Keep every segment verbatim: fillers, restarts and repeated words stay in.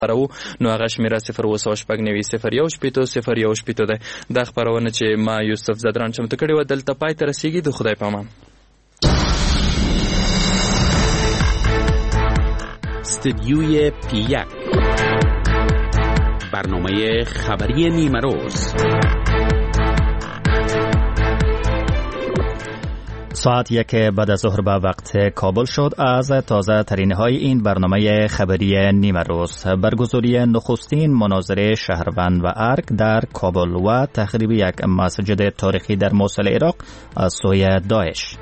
او نو هغه شمیره صفر اوه سوه شپږ نوي صفر یو شپېته صفر یو شپېته ده. دا خپرونه چې ما یوسف زدران چمتو کړې وه دلته پای ته رسیږي. د خدای په امان. استدیوی پی یک، برنامه خبری نیمه روز. ساعت یک بعد از ظهر به وقت کابل شد. از تازه ترین های این برنامه خبری نیمه روز: برگزاری نخستین مناظره شهروند و ارگ در کابل و تخریب یک مسجد تاریخی در موصل عراق از سوی داعش.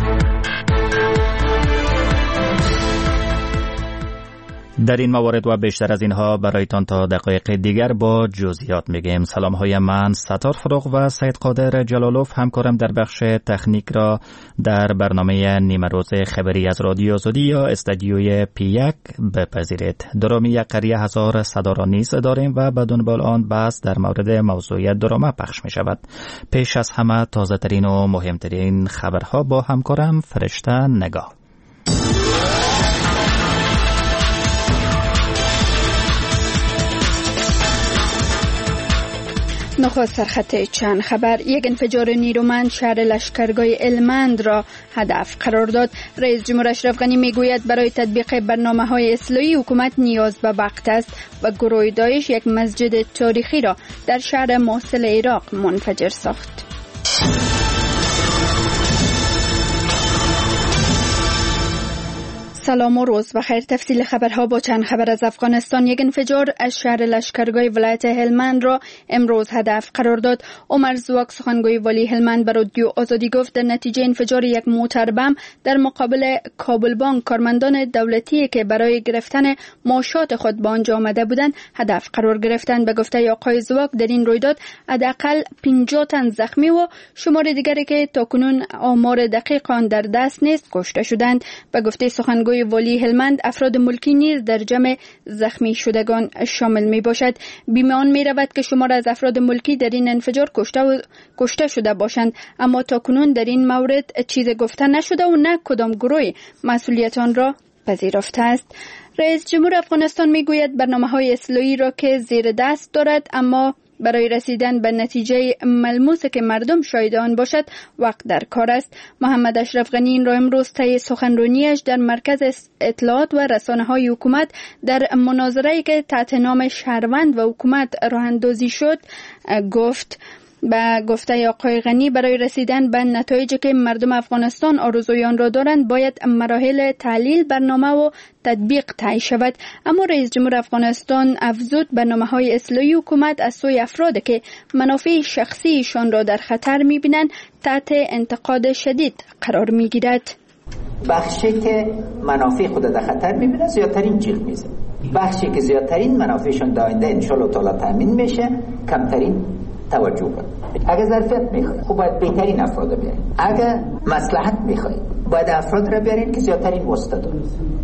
در این موارد و بیشتر از اینها برایتان تا دقایق دیگر با جزئیات میگیم. سلام های من ستار فروغ و سید قادر جلالوف همکارم در بخش تکنیک را در برنامه نیمه روز خبری از رادیو آزادی یا استدیوی پی یک بپذیرید. درامی یک قریه هزار صدا را نیز داریم و بدون بال آن بحث در مورد موضوع دراما پخش می شود. پیش از همه تازه ترین و مهمترین خبرها با همکارم فرشته نگاه. نخست سرخط چند خبر: یک انفجار نیرومند شهر لشکرگاه هلمند را هدف قرار داد. رئیس جمهور اشرف غنی میگوید برای تطبیق برنامه‌های اصلاحی حکومت نیاز به وقت است و گروه داعش یک مسجد تاریخی را در شهر موصل عراق منفجر ساخت. سلام و روز بخیر. تفصیل خبرها با چند خبر از افغانستان. یک انفجار از شهر لشکرگاه ولایت هلمند را امروز هدف قرار داد. عمر زواک سخنگوی والی هلمند به رادیو آزادی گفت در نتیجه انفجار یک موتر بم در مقابل کابل بانک کارمندان دولتی که برای گرفتن معاشات خود به آنجا آمده بودند هدف قرار گرفتند. به گفته آقای زواک در این رویداد حداقل پنجاه تن زخمی و شمار دیگری که تاکنون آمار دقیق آن در دست نیست کشته شدند. به گفته سخنگوی والی هلمند افراد ملکی نیز در جمع زخمی شدگان شامل می باشد. بیمان می رود که شمار از افراد ملکی در این انفجار کشته, و... کشته شده باشند، اما تاکنون در این مورد چیز گفته نشده و نه کدام گروه مسئولیت آن را پذیرفته است. رئیس جمهور افغانستان می گوید برنامه‌های اصلاحی را که زیر دست دارد اما برای رسیدن به نتیجه ملموس که مردم شاهد آن باشد وقت در کار است. محمد اشرف غنی این را امروز طی سخنرانیش در مرکز اطلاعات و رسانه‌های حکومت در مناظره‌ای که تحت نام شهروند و حکومت راه اندازی شد گفت. به گفته آقای غنی برای رسیدن به نتایجی که مردم افغانستان آرزوی آن را دارند باید مراحل تحلیل برنامه و تطبیق طی شود. اما رئیس جمهور افغانستان افزود برنامه‌های اصلاحی حکومت از سوی افرادی که منافع شخصیشان را در خطر می‌بینند تحت انتقاد شدید قرار می‌گیرد. بخشی که منافع خود در خطر می‌بینه زیادترین جیغ میزنه، بخشی که زیادترین منافعشون در آینده ان شاء الله تعالی تامین میشه کمترین توجه کنید. اگر ظرفیت میخواید خب باید بهترین افراد بیارید. اگر مصلحت میخواید باید افراد را بیارید که زیادترین واسطه دارند.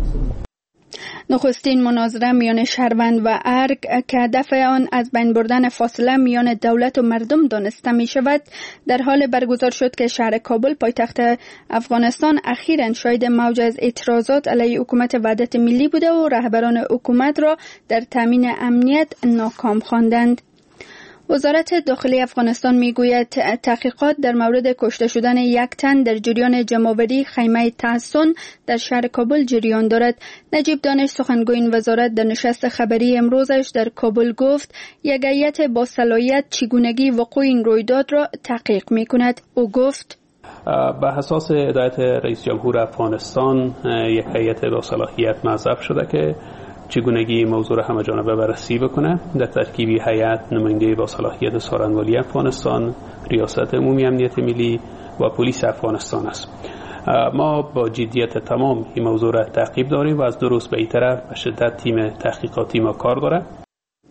نخستین مناظره میان شهروند و ارگ که هدف آن از بین بردن فاصله میان دولت و مردم دانسته می شود در حال برگزار شد که شهر کابل پایتخت افغانستان اخیراً شاهد موج از اعتراضات علیه حکومت وحدت ملی بوده و رهبران حکومت را در تامین امنیت ناکام خواندند. وزارت داخلی افغانستان میگوید تحقیقات در مورد کشته شدن یک تن در جریان جمع‌آوری خیمه تحسن در شهر کابل جریان دارد. نجیب دانش سخنگوی این وزارت در نشست خبری امروزش در کابل گفت یک هیئت با صلاحیت چگونگی وقوع این رویداد را تحقیق میکند. او گفت به اساس هدایت رئیس جمهور افغانستان یک هیئت با صلاحیت موظف شده که چگونگی موضوع را همه جانبه بررسی بکنه. در ترکیبی هیئت نماینده با صلاحیت سخنوری افغانستان، ریاست عمومی امنیت ملی و پلیس افغانستان است. ما با جدیت تمام این موضوع را تعقیب داریم و از دو روز به این طرف به شدت تیم تحقیقاتی ما کار داره.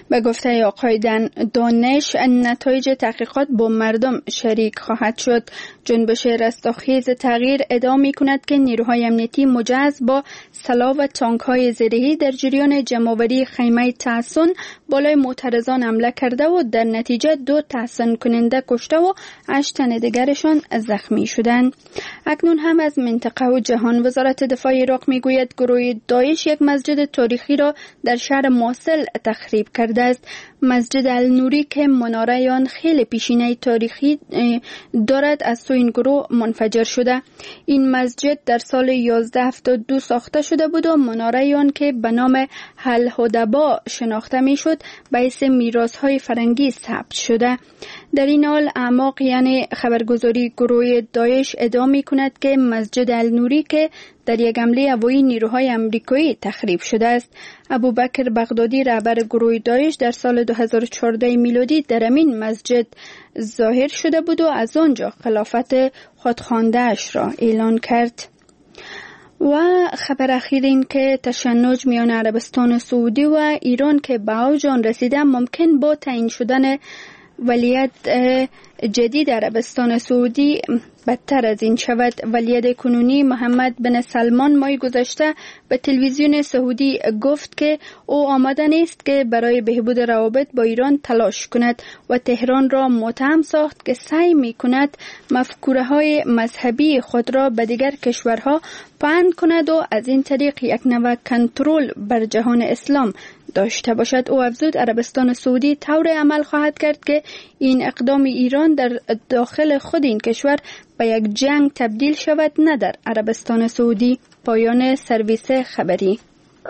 به گفته آقای دانش نتایج تحقیقات با مردم شریک خواهد شد. جنبش رستاخیز تغییر ادعا می کند که نیروهای امنیتی مجهز با سلاح و تانک‌های زرهی در جریان جمع‌آوری خیمه تحصن بالای معترضان حمله کرده و در نتیجه دو تحصن کننده کشته و هشت تن دیگرشان زخمی شدند. اکنون هم از منطقه و جهان وزارت دفاع عراق میگوید گروه داعش یک مسجد تاریخی را در شهر موصل تخریب کرده است. مسجد النوری که مناره آن خیلی پیشینه تاریخی دارد از سوی این گروه منفجر شده. این مسجد در سال یازده هفتاد و دو ساخته شده بود و مناره آن که به نام الهدبا شناخته میشد به اسم میراث‌های فرنگی ثبت شده. در این حال اعماق یعنی خبرگزاری گروه داعش ادعا می کند که مسجد النوری که در یک حمله هوایی نیروهای آمریکایی تخریب شده است. ابوبکر بغدادی رهبر گروه داعش در سال دو هزار و چهارده میلادی در همین مسجد ظاهر شده بود و از آنجا خلافت خودخوانده‌اش را اعلان کرد. و خبر اخیر این که تشنج میان عربستان سعودی و ایران که به اوج آن رسیده ممکن با تعیین شدن ولیت جدید عربستان سعودی بدتر از این شود. ولیت کنونی محمد بن سلمان ماه گذشته به تلویزیون سعودی گفت که او آماده نیست که برای بهبود روابط با ایران تلاش کند و تهران را متهم ساخت که سعی می کند مفکوره های مذهبی خود را به دیگر کشورها پهن کند و از این طریق یک نوع کنترل بر جهان اسلام داشته باشد. او افزود عربستان سعودی طور عمل خواهد کرد که این اقدام ایران در داخل خود این کشور به یک جنگ تبدیل شود، نه در عربستان سعودی. پایان سرویس خبری.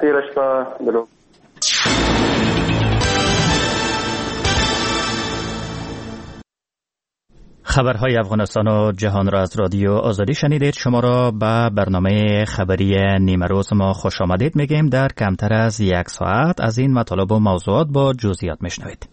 خبرهای افغانستان و جهان را از رادیو آزادی شنیدید. شما را به برنامه خبری نیمه روز ما خوش آمدید میگیم. در کمتر از یک ساعت از این مطالب و موضوعات با جزئیات میشنوید.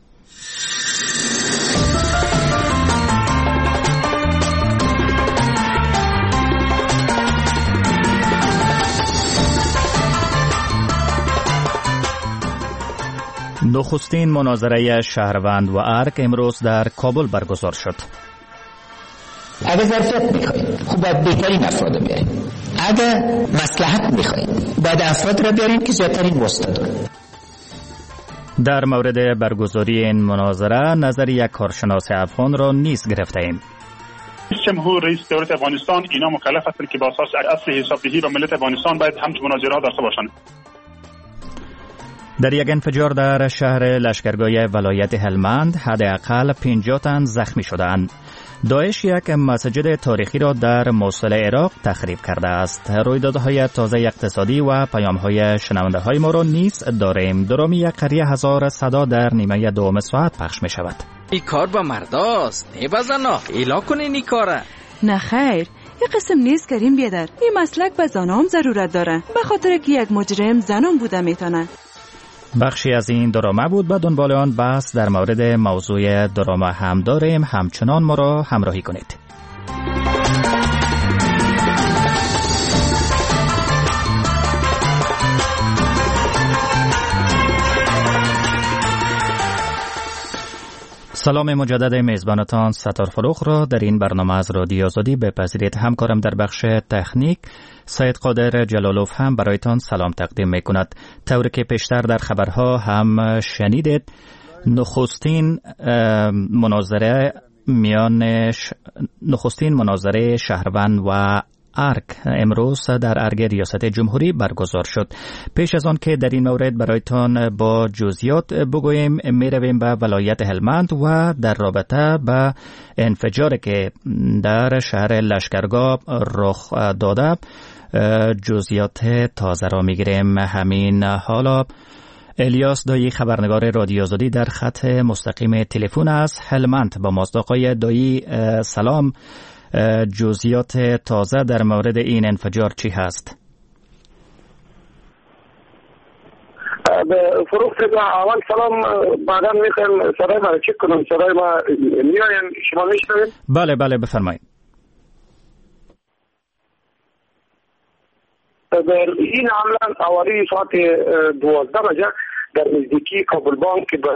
نخستین مناظره شهروند و ارگ امروز در کابل برگزار شد. اگر ظرفیت میخواید خب باید بهترین افراد بیاریم. اگر مصلحت میخواید باید افراد را بیاریم که زیادترین واسطه دارند. در مورد برگزاری این مناظره نظر یک کارشناس افغان را نیز گرفته ایم. جمهور رئیس دولت افغانستان اینا مکلف هستند که با اساس اصل حسابدهی و ملت افغانستان باید همچون مناظره ها داشته باشند. در یک انفجار در شهر لشکرگاه ولایت هلمند حداقل پنجاه تن زخمی شدند. داعش یک مسجد تاریخی را در موصل عراق تخریب کرده است. رویدادهای تازه اقتصادی و پیام‌های شنونده‌های ما را نیز داریم. درامی یک قریه هزار صدا در نیمه دوم ساعت پخش می شود. این کار با مرداست، نه با زنا. ایلا کنین این کاره. نه خیر، یه قسم نیست کریم بیادر. این مسلک به زنام ضرورت داره، به خاطر که یک مجرم زنام بوده میتونه. بخشی از این دراما بود. به دنبال آن بحث در مورد موضوع دراما هم داریم. همچنان ما را همراهی کنید. سلام مجدد میزبانتان ستار فروغ را در این برنامه از رادیو آزادی بپذیرید. همکارم در بخش تکنیک سید قادر جلالوف هم برایتان سلام تقدیم می کند. طوری که پیشتر در خبرها هم شنیدید، نخستین مناظره میان ش... نخستین مناظره شهروند و ارگ امروز در ارگ ریاست جمهوری برگزار شد. پیش از آن که در این مورد برایتان با جزئیات بگوییم، می رویم به ولایت هلمند و در رابطه به انفجاری که در شهر لشکرگاه رخ داده جزئیات تازه را می گیریم. همین حالا الیاس دایی خبرنگار رادیو آزادی در خط مستقیم تلفن از هلمند با ماست. آقای دایی سلام، جزئیات تازه در مورد این انفجار چی هست؟ فروغ صدا اول سلام، بعدا میخوایم صدای ما چک کنم. صدای ما میایم، شما میشنوید؟ بله بله بفرمایید. این حمله حوالی ساعت دوازده بجه در نزدیکی کابل بانک که به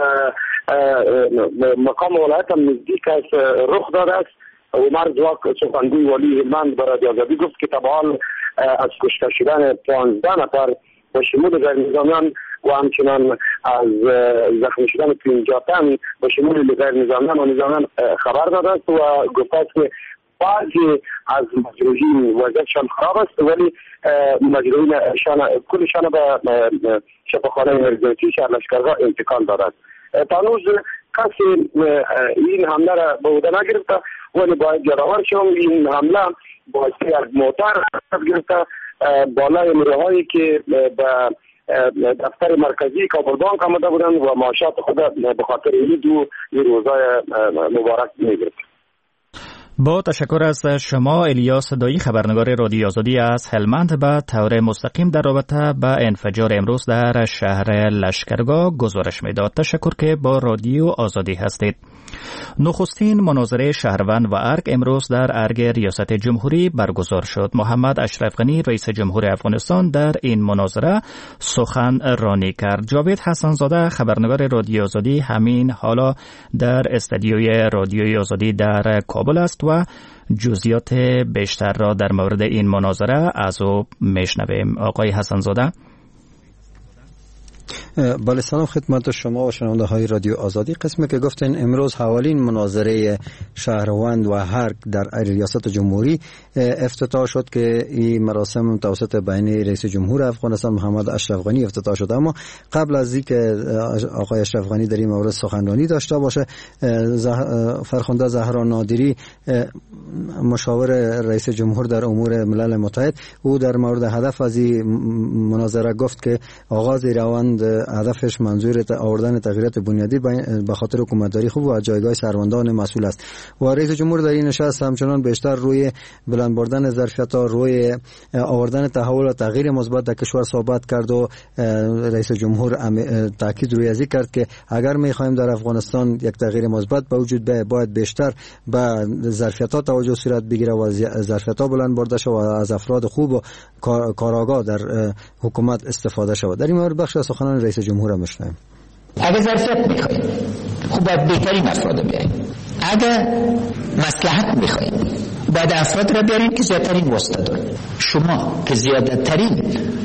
مقام ولایت هم نزدیک است رخ داده است. عمر زواک سخنگوی والی هلمند به رادیو آزادی گفت که طبعا از کشته شدن پانزده نفر با شمول غیر نظامیان و همچنان از زخمی شدن پنجاه تن با شمول غیر نظامیان و نظامیان خبر داده است و گفته است که بعضی از مجروحین وضعیتشان خراب است ولی مجروحین کلشان به شفاخانه امرجنسی شهر لشکرگاه انتقال داده است. تا هنوز کسی این حمله را به عهده نگرفته ولی باید یادآور شوم این حمله باعثی از موتر گرفته بالای نیروهایی که به دفتر مرکزی کابل بانک آمده بودند و معاشات خود به خاطر این دو روزای مبارک می‌گرفت. با تشکر از شما الیاس دایی، خبرنگار رادیو آزادی از هلمند، به طور مستقیم در رابطه با انفجار امروز در شهر لشکرگاه گزارش میداد. تشکر که با رادیو آزادی هستید. نخستین مناظره شهروند و ارگ امروز در ارگ ریاست جمهوری برگزار شد. محمد اشرف غنی رئیس جمهور افغانستان در این مناظره سخن رانی کرد. جاوید حسن‌زاده خبرنگار رادیو آزادی همین حالا در استودیوی رادیوی آزادی در کابل است و جزئیات بیشتر را در مورد این مناظره از او میشنویم. آقای حسن‌زاده. بله، سلام خدمت شما و شنونده های رادیو آزادی. قسمی که گفتین امروز حوالین مناظره شهروند و ارگ در ریاست جمهوری افتتاح شد که این مراسم توسط بین رئیس جمهور افغانستان محمد اشرف غنی افتتاح شد. اما قبل از اینکه آقای اشرف غنی در این مورد سخنرانی داشته باشه، فرخنده زهرا نادری مشاور رئیس جمهور در امور ملل متحد او در مورد هدف از این مناظره گفت که آغاز روند هدفش منظور آوردن تغییرات بنیادی به خاطر حکومتداری خوب و جایگاه شهروندان مسئول است. و رئیس جمهور در این نشست همچنان بیشتر روی بلند بردن ظرفیت‌ها، روی آوردن تحول و تغییر مثبت در کشور صحبت کرد و رئیس جمهور تاکید روی ازی کرد که اگر می‌خوایم در افغانستان یک تغییر مثبت به وجود بیاید باید بیشتر به ظرفیت‌ها توجه صورت بگیره و ظرفیت‌ها بلند برده شود و از افراد خوب و کارآگاه در حکومت استفاده شود. در این مورد بخش از سخنان رئیس جمهور هم میشنویم. اگه ظرفیت میخوایم خب باید بهترین افراد بیاریم. اگه مصلحت میخوایم باید افراد را بیاریم که زیادترین واسطه دارن. شما که زیادترین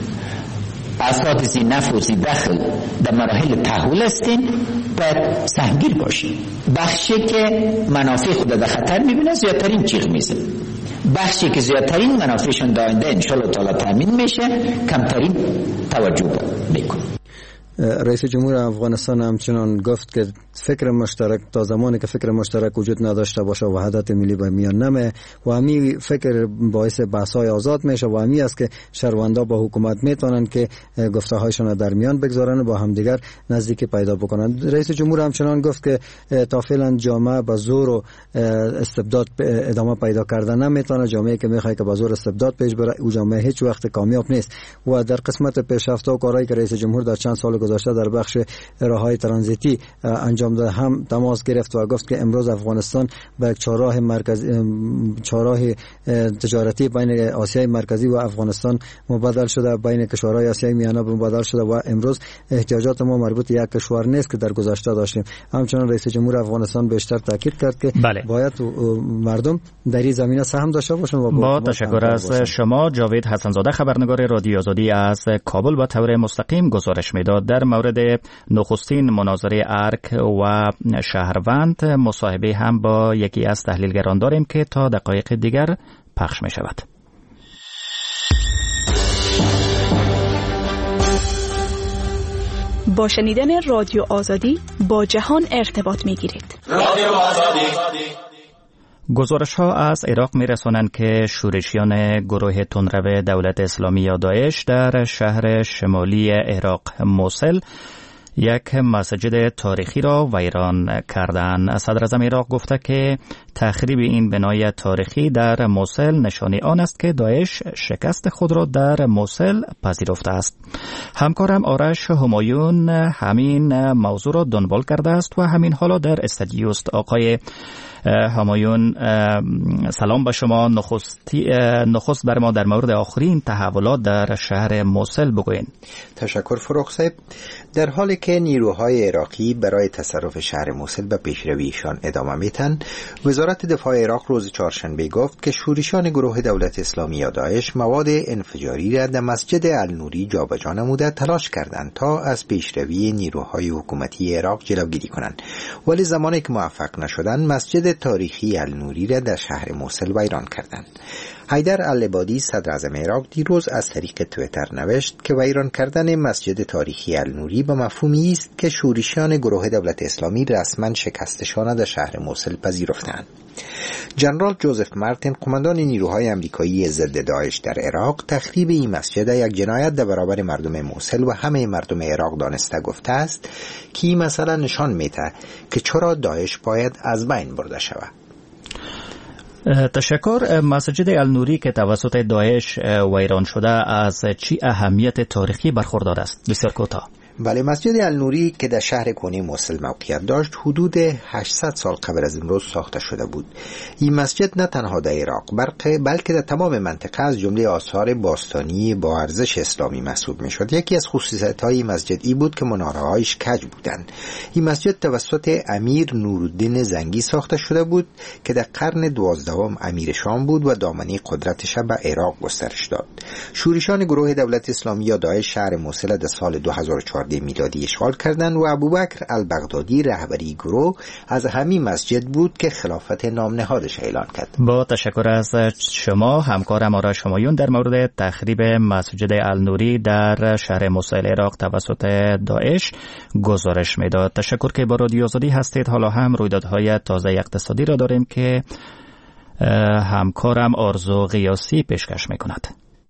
افراد زی نفع و زی دخل در مراحل تحول هستین باید سهمگیر باشین. بخشی که منافع خود در خطر میبینه زیادترین جیغ میزه، بخشی که زیادترین منافعشون در آینده انشالله تعالی تامین میشه کمترین توجه میکنه. رئیس جمهور افغانستان همچنان گفت که فکر مشترک تا زمانی که فکر مشترک وجود نداشته باشه وحدت ملی به میان نمه و همین فکر باعث بحث‌های آزاد میشه و همین است که شهروندا با حکومت میتونن که گفته‌هایشون در میان بگذارن و با همدیگر نزدیکی پیدا بکنن. رئیس جمهور همچنان گفت که تا فعلا جامعه با زور و استبداد ادامه پیدا کردن نمیتونه. جامعه که میخواد که با زور استبداد پیش بره او جامعه هیچ وقت کامیاب نیست. و در قسمت پیشرفت و کارهایی که رئیس جمهور در چند سال گذشته در بخش راههای ترانزیتی انجام داده هم تماس گرفت و گفت که امروز افغانستان به یک چهارراه مرکزی چهارراه تجارتی بین آسیای مرکزی و افغانستان مبادل شده، بین کشورهای آسیای میانه مبادل شده و امروز احتیاجات ما مربوط یک کشور نیست که در گذشته داشتیم. همچنین رئیس جمهور افغانستان بیشتر تاکید کرد که بله. باید مردم در این زمینه سهم داشته باشند. و با تشکر از شما جاوید حسن‌زاده خبرنگار رادیو آزادی از کابل با طور مستقیم گزارش میداد. در مورد نخستین مناظره ارگ و شهروند مصاحبه هم با یکی از تحلیلگران داریم که تا دقایق دیگر پخش می شود. با شنیدن رادیو آزادی با جهان ارتباط می گیرید. رادیو آزادی. گزارش ها از عراق می رسانند که شورشیان گروه تندرو دولت اسلامی یا داعش در شهر شمالی عراق موصل یک مسجد تاریخی را ویران کردند. صدر اعظم عراق گفته که تخریب این بنای تاریخی در موصل نشانی آن است که داعش شکست خود را در موصل پذیرفته است. همکارم آرش همایون همین موضوع را دنبال کرده است و همین حالا در استودیو است. آقای همایون سلام به شما. نخستی نخست بر ما در مورد آخرین تحولات در شهر موصل بگوین. تشکر فروغ صاحب. در حالی که نیروهای عراقی برای تصرف شهر موصل به پیشرویشان ادامه میتن، وزارت دفاع عراق روز چهارشنبه گفت که شورشیان گروه دولت اسلامی یا داعش مواد انفجاری را در مسجد النوری جابجا نموده تلاش کردند تا از پیشروی نیروهای حکومتی عراق جلوگیری کنند، ولی زمانی که موفق نشدند مسجد تاریخی النوری را در شهر موصل ویران کردند. حیدر العبادی صدر اعظم عراق دیروز از طریق توییتر نوشت که ویران کردن مسجد تاریخی النوری به مفهومی است که شورشیان گروه دولت اسلامی رسما شکستشان در شهر موصل پذیرفتند. جنرال جوزف مارتین، قماندان نیروهای آمریکایی ضد داعش در عراق، تخریب این مسجد یک جنایت در برابر مردم موصل و همه مردم عراق دانسته گفته است که این مسئله نشان میده که چرا داعش باید از بین برده شود. تشکر. مسجد النوری که توسط داعش ویران شده از چی اهمیت تاریخی برخوردار است؟ بسیار کوتاه. بله، مسجد النوری که در شهر کنی موصل موقعیت داشت حدود هشتصد سال قبل از امروز ساخته شده بود. این مسجد نه تنها در عراق بلکه در تمام منطقه از جمله آثار باستانی با ارزش اسلامی محسوب می شد. یکی از خصوصیت‌های مسجد ای بود که مناره‌هایش کج بودند. این مسجد توسط امیر نورالدین زنگی ساخته شده بود که در قرن دوازدهم امیر شام بود و دامنه قدرتش به عراق گسترش داد. شورشیان گروه دولت اسلامی یا داعش شهر موصل در سال دو هزار و چهارده میلادی اشغال کردند و ابوبکر البغدادی رهبری گروه از همین مسجد بود که خلافت نام نهادش اعلان کرد. با تشکر از شما. همکارم آرش همایون در مورد تخریب مسجد النوری در شهر موصل عراق توسط داعش گزارش میداد. تشکر که با رادیو آزادی هستید. حالا هم رویدادهای تازه اقتصادی را داریم که همکارم آرزو قیاسی پیشکش میکند.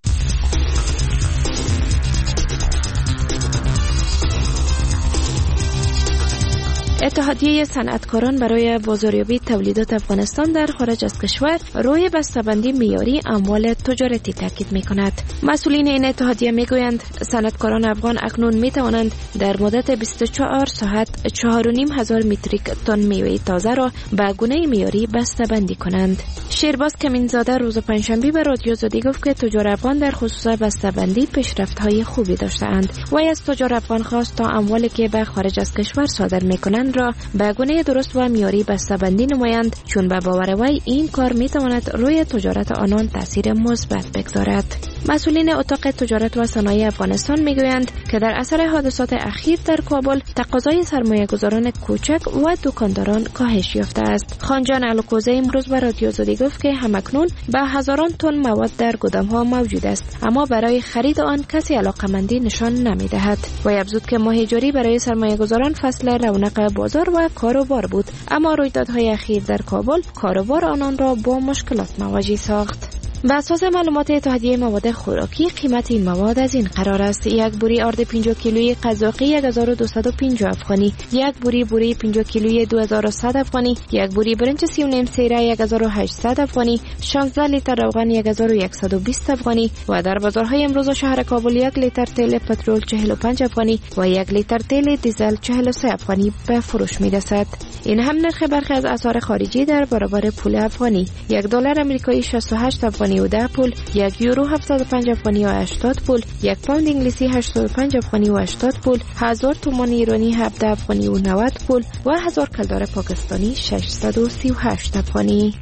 اتحادیه صنعتکاران برای بازاریابی تولیدات افغانستان در خارج از کشور روی بسته‌بندی معیاری اموال تجارتی تاکید می‌کند. مسئولین این اتحادیه می‌گویند صنعتکاران افغان اکنون می‌توانند در مدت بیست و چهار ساعت چهار و نیم هزار متریک تن میوه تازه را به گونه معیاری بسته‌بندی کنند. شیرباز کمینزاده روز پنجشنبه به رادیو آزادی گفت که تجار افغان در خصوص بسته‌بندی پیشرفت‌های خوبی داشته‌اند. وی از تجار افغان خواست تا اموالی که به خارج از کشور صادر می‌کنند را به گونه درست و معیاری بسته‌بندی نمایند، چون به باور وی این کار می‌تواند روی تجارت آنان تاثیر مثبت بگذارد. مسئولین اتاق تجارت و صنایع افغانستان میگویند که در اثر حادثات اخیر در کابل تقاضای سرمایه‌گذاران کوچک و دکانداران کاهش یافته است. خانجان الکوزه امروز به رادیو آزادی گفت که همکنون به هزاران تن مواد در گودام‌ها موجود است، اما برای خرید آن کسی علاقه‌مندی نشان نمی‌دهد. و افزود که ماه جاری برای سرمایه‌گذاران فصل رونق بازار و کاروبار بود، اما رویدادهای اخیر در کابل کاروبار آنان را با مشکلات مواجه ساخت. بر اساس معلومات اتحادیه مواد خوراکی قیمت این مواد از این قرار است: یک بوری آرد پنجاه کیلویی قزاقی یک هزار و دویست و پنجاه افغانی، یک بوری بوری پنجاه کیلویی دو هزار و صد افغانی، یک بوری برنج سی و نیم سیره یک هزار و هشتصد افغانی، شانزده لیتر روغن یک هزار و صد و بیست افغانی و در بازارهای امروز شهر کابل یک لیتر تیل پترول چهل و پنج افغانی و یک لیتر تیل دیزل چهل و سه افغانی به فروش می‌رسد. این هم نرخ برخی از اسعار خارجی در برابر پول افغانی: یک دلار آمریکایی شصت و هشت افغانی و ده پول، یک یورو هفتاد و پنج افغانی و هشتاد پول، یک پوند انگلیسی هشتاد و پنج افغانی و هشتاد پول، هزار تومان ایرانی هفده افغانی و نود پول و هزار کلدار پاکستانی ششصد و سی و هشت افغانی.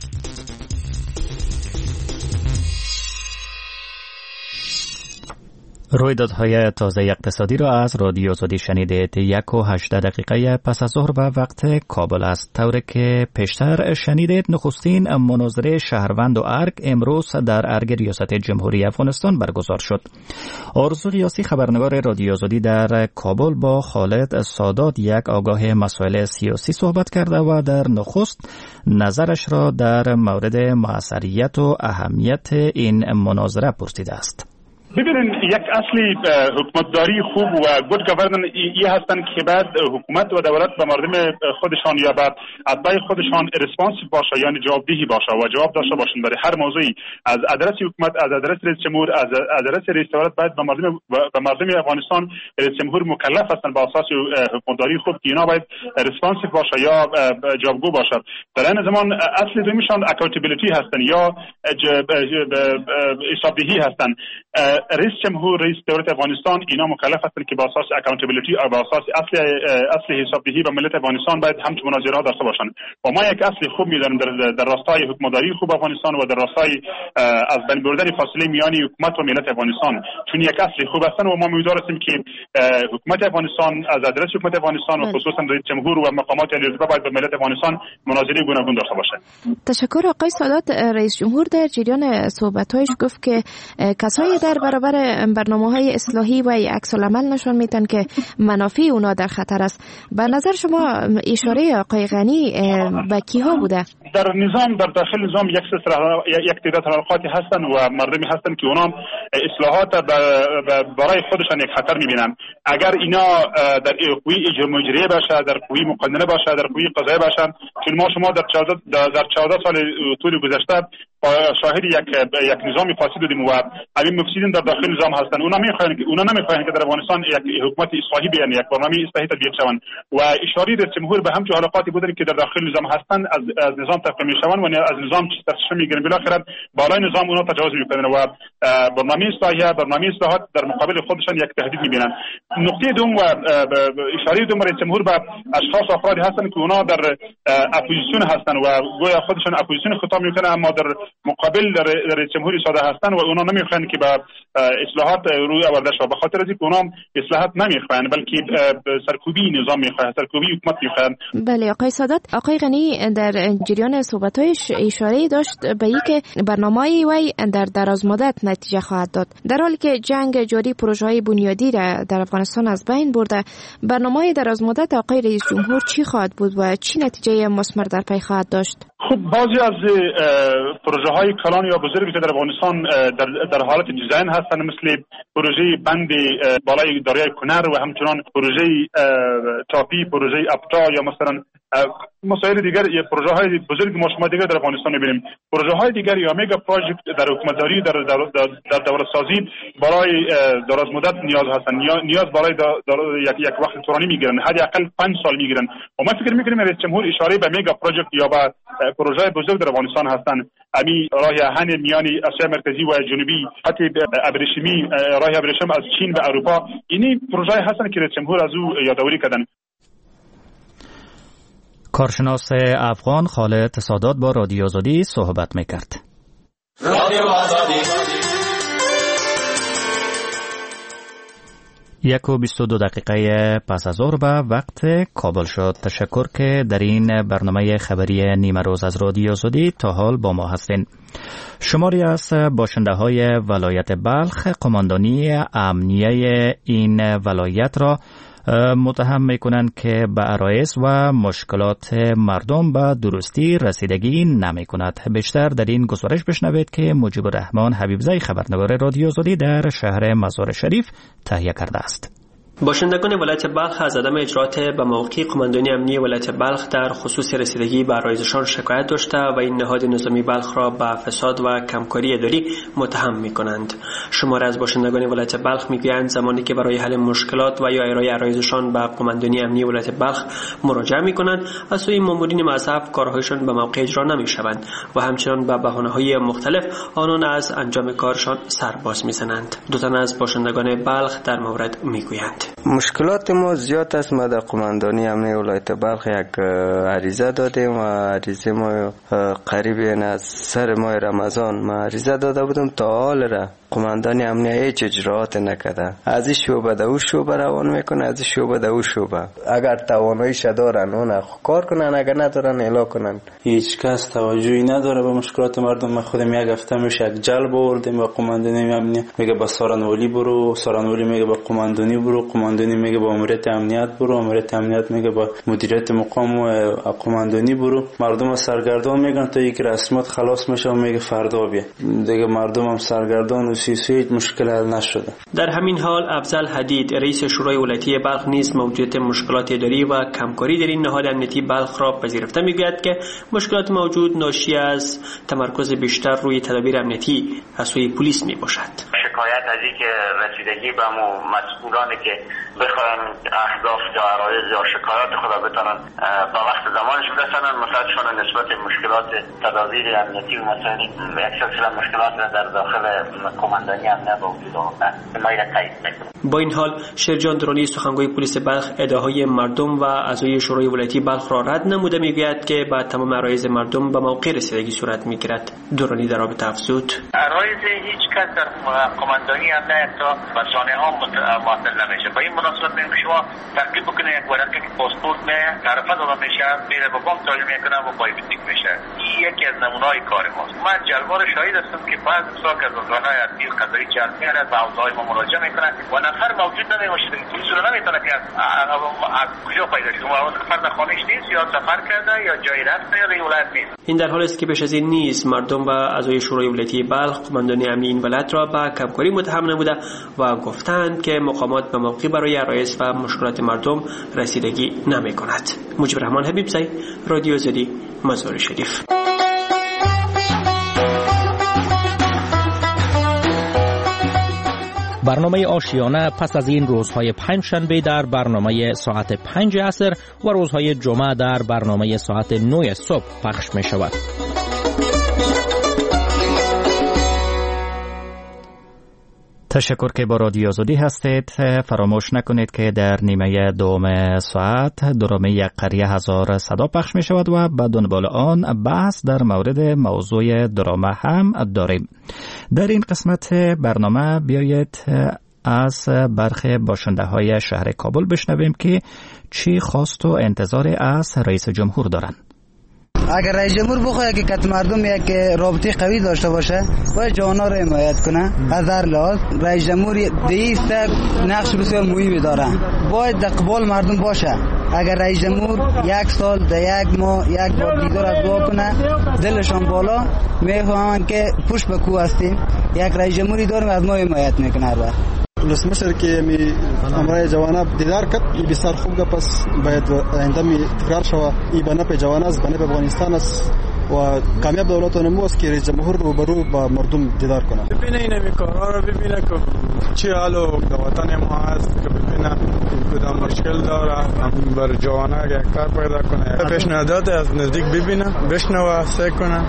رویدادهای تازه اقتصادی را از رادیو آزادی شنیدید. یک و هجده دقیقه پس از ظهر و وقت کابل است. طوری که پیشتر شنیدید نخستین مناظره شهروند و ارگ امروز در ارگ ریاست جمهوری افغانستان برگزار شد. آرزو قیاسی خبرنگار رادیو آزادی در کابل با خالد سادات یک آگاه مسائل سیاسی صحبت کرده و در نخست نظرش را در مورد موثریت و اهمیت این مناظره پرسیده است. ببینید یک اصلی حکومتداری خوب و گود گاورننس ای هستن که بعد حکومت و دولت به مردم خودشان یا به اتباع خودشان ریسپانسیو باشه، یعنی جوابدهی باشه و جواب داشته باشن برای هر موضوعی. از ادرس حکومت، از ادرس رئیس جمهور، از ادرس رئیس دولت باید به مردم به مردم افغانستان رئیس جمهور مکلف هستن به اساس حکومتداری خوب که اینا باید ریسپانسیو باشه یا جوابگو باشه. در این زمان اصل دومیشان اکاونتبیلیتی هستن یا حسابدهی هستن. رئیس جمهور، رئیس دولت افغانستان اینا مکلف هستند که با اساس اکاونتبیلیتی و با اساس اصل اصل حسابدهی به ملت افغانستان باید همچون مناظره داشته باشند. و ما یک اصل خوب می‌دانیم در در راستای حکومتداری خوب افغانستان و در راستای از بین بردن فاصله میان حکومت و ملت افغانستان، چون یک اصل خوب هستند و ما امیدوار هستیم که حکومت افغانستان از ادرس حکومت افغانستان و خصوصا رئیس جمهور و مقامات عالی رتبه باید به ملت افغانستان مناظره گوناگون داشته باشه. تشکر. آقای سادات، رئیس جمهور در جریان صحبت‌هایش گفت که کسایی در برابر برنامه‌های اصلاحی و عکس العمل نشان میدن که منافع اونا در خطر است. به نظر شما اشاره آقای غنی به کیها بوده؟ در نظام، در داخل نظام یک سلسله یک تعداد حلقاتی هستن و مردمی هستن که اونا اصلاحات برای خودشان یک خطر میبینن. اگر اینا در قوی مجریه باشه، در قوی مقننه باشه، در قوی قضاییه باشن، چون ما شما در چهارده در چهارده سال طول گذشته شاهد یک یک نظام فاسد بودیم و همین مفسدین در داخل نظام هستن. اونا میخواهند که اونا نمیخواهند که در افغانستان یک حکومت اصلاحی بیان، یک برنامه اصلاحی تطبیق شوند و اشاره رئیس جمهور به همچون حلقاتی بوده که در داخل نظام هستن از از نظام تفکیک میشوند و از نظام تفکیک میگیرن، بالاخره بالای نظام اونا تجاوز میکنن و برنامه اصلاحی، برنامه اصلاحات در مقابل خودشان یک تهدید میبینن. نقطه دوم و اشاره دوم رئیس جمهور به اشخاص و افرادی هستن که اونا در اپوزیسیون هستن و گویا خودشان اپوزیسیون خطاب میکنن، اما در مقابل رئیس جمهوری ساده هستن و اونا نمیخواهند که به اصلاحات روی آورده شود. به خاطر اینکه اونا اصلاحات نمیخواهند بلکه سرکوبی نظام میخواهند، سرکوبی حکومت میخواهند. بله آقای سادات، آقای غنی در جریان صحبت‌هایش اشاره داشت به اینکه برنامه‌ای وی در دراز مدت نتیجه خواهد داد، در حالی که جنگ جاری پروژه‌های بنیادی را در افغانستان از بین برده. برنامه‌های دراز مدت آقای رئیس جمهور چی خواهد بود و چی نتیجه مثمر در پی خواهد داشت؟ خب بعضی از پروژه های کلان یا بزرگی که در افغانستان در, در حالت دیزاین هستند، مثل پروژه بند بالای دریای کنر و همچنان پروژه تاپی، پروژه ابتا یا مثلا مسائل دیگر، یا پروژه های بزرگ ما شما دیگر در افغانستان می‌بینیم. پروژه های دیگر یا میگا پروژکت در حکومتداری در در در دوره‌سازی برای دراز مدت نیاز هستند، نیاز برای یک یک وقت طولانی میگیرن، حداقل پنج سال میگیرن. و ما فکر می‌کنیم رئیس جمهور اشاره به میگا پروژکت یا به پروژه بزرگ در افغانستان هستند. امی راه آهن میان آسیا مرکزی و جنوبی، خط ابریشمی، راه ابریشم از چین به اروپا، اینی پروژه هستند که رئیس جمهور از او یادآوری کردن. کارشناس افغان خالد سادات با رادیو آزادی صحبت میکرد. رادیو آزادی یک و بیست و دو دقیقه پس از ظهر به وقت کابل شد. تشکر که در این برنامه خبری نیمه روز از رادیو آزادی تا حال با ما هستین. شماری از باشنده های ولایت بلخ قماندانی امنیه این ولایت را متهم میکنند که به عرایض و مشکلات مردم به درستی رسیدگی نمی کند. بیشتر در این گزارش بشنوید که مجیب الرحمن حبیبزی خبرنگار رادیو آزادی در شهر مزار شریف تهیه کرده است. باشندگان ولایت بلخ از عدم اجرات به موقع قماندانی امنیه ولایت بلخ در خصوص رسیدگی به عرایضشان شکایت داشته و این نهاد نظامی بلخ را به فساد و کمکاری اداری متهم می‌کنند. شمار از باشندگان ولایت بلخ می‌گویند زمانی که برای حل مشکلات و یا ارائه عرایضشان به قماندانی امنیه ولایت بلخ مراجعه می‌کنند، از سوی مامورین مذهب کارهایشان به موقع اجرا نمی‌شوند و همچنان به بهانه‌های مختلف آنان از انجام کارشان سرباز می‌زنند. دو تن از باشندگان بلخ در مورد می‌گویند: مشکلات ما زیاد است. ما در قماندانی امنیه ولایت بلخ یک عریضه دادیم و عریضه ما قریب از سر ماه رمضان ما عریضه داده بودم، تا حال را قماندانی امنیه هیچ اجراعات نکرده. از این شعبه در او شعبه روان میکنه، از این شعبه در او شعبه. اگر تواناییش دارن اون کار کنن، اگر ندارن الا کنن. هیچ کس توجهی نداره به مشکلات مردم. من خودم یک هفته میشه یک جلب آوردیم به قماندانی امنیه، میگه با سارنولی برو، سارنولی میگه با قماندانی برو، قماندانی میگه با ماموریت امنیت برو، ماموریت امنیت میگه با مدیریت مقام و قماندانی برو. مردم سرگردان میگن تا یک رسمیت خلاص میشه و میگه فردا بیا. دیگه مردم هم سرگردان و سی و سه مشکل حل نشده. در همین حال افضل حدید رئیس شورای ولایتی بلخ نیز موجودیت مشکلات اداری و کمکاری در این نهاد امنیتی بلخ را پذیرفته میگوید که مشکلات موجود ناشی از تمرکز بیشتر روی تدابیر امنیتی از سوی پلیس می باشد. شکایت از این که رسیدگی به مو مسئولانی که بخواهن اهداف یا عرایض یا شکایات خود بتونن به وقت زمانش برسانن مساعدشان نسبت مشکلات تدابیر امنیتی و مسائل یک سلسله مشکلات در داخل کماندانی امنیت به وجود آوردن ما را تایید میکنیم. با این حال شیرجان درانی سخنگوی پلیس بلخ ادعاهای مردم و اعضای شورای ولایتی بلخ را رد نموده میگوید که با تمام عرایض مردم به موقع رسیدگی صورت میگیرد. درانی در رابطه افزود عرایض هیچ کس در کماندانی امنیت تا رسانه ها معطل نمیشه. با این مناسبت میگم شما ترتیب بکنید یک ورقه که پاسپورت می طرفه داده میشه میره به بانک تحویل میکنه و بایومتریک میشه. این یکی از نمونه‌های کار ماست. من جلوار شاهد هستم که بعض افراد از ارگان‌های ارتش قضایی جلب میارد و اوضاع ما مراجعه میکنه و نفر موجود نمیشه. پلیس رو نمیتونه که از کجا پیدا شه. اون نفر در خانه‌اش نیست یا سفر کرده یا جایی رفته یا در ولایت نیست. این در حالی است که پیش از این نیز مردم و اعضای شورای ولایتی بلخ قماندانی امنی این ولایت را به کمکاری متهم نموده و گفتند که مقامات به موقع برای عرایض و مشکلات مردم رسیدگی نمی کند. مجیب رحمان حبیبزی، رادیو آزادی، مزار شریف. برنامه آشیانه پس از این روزهای پنجشنبه در برنامه ساعت پنج عصر و روزهای جمعه در برنامه ساعت نه صبح پخش می شود. تشکر که با رادیو آزادی هستید. فراموش نکنید که در نیمه دوم ساعت درامه یک قریه هزار صدا پخش می شود و به دنبال آن بحث در مورد موضوع درامه هم داریم. در این قسمت برنامه بیایید از برخی باشنده های شهر کابل بشنویم که چی خواست و انتظار از رئیس جمهور دارند. اگر رئیس جمهور بخواد که کت مردم یک رابطه قوی داشته باشه باید جوانا رو حمایت کنه. از هر لحاظ رئیس جمهور دیست نقش بسیار مهمی داره. باید در قبال مردم باشه. اگر رئیس جمهور یک سال در یک ماه یک بار دیدار از دعا کنه دلشان بالا میفهمن که پشت به کو هستیم. یک رئیس جمهوری داریم از ما حمایت میکنه هر وقت. ولسمشر که می امرای جوانب دیدار کرد بسیار خوب ده. پس باید آینده می تکرار شود. این بنا په جوان است، بنا په افغانستان است و کامیاب دولت نمو است که رئیس جمهور روبرو با مردم دیدار کنه. ببینه این کارا رو ببینه که چه حالو در وطن ما هست، که ببینه کدام مشکل داره بر جوانا یک کار پیدا کنه. پیشنهادات از نزدیک ببینه، بشنوه، سعی کنه.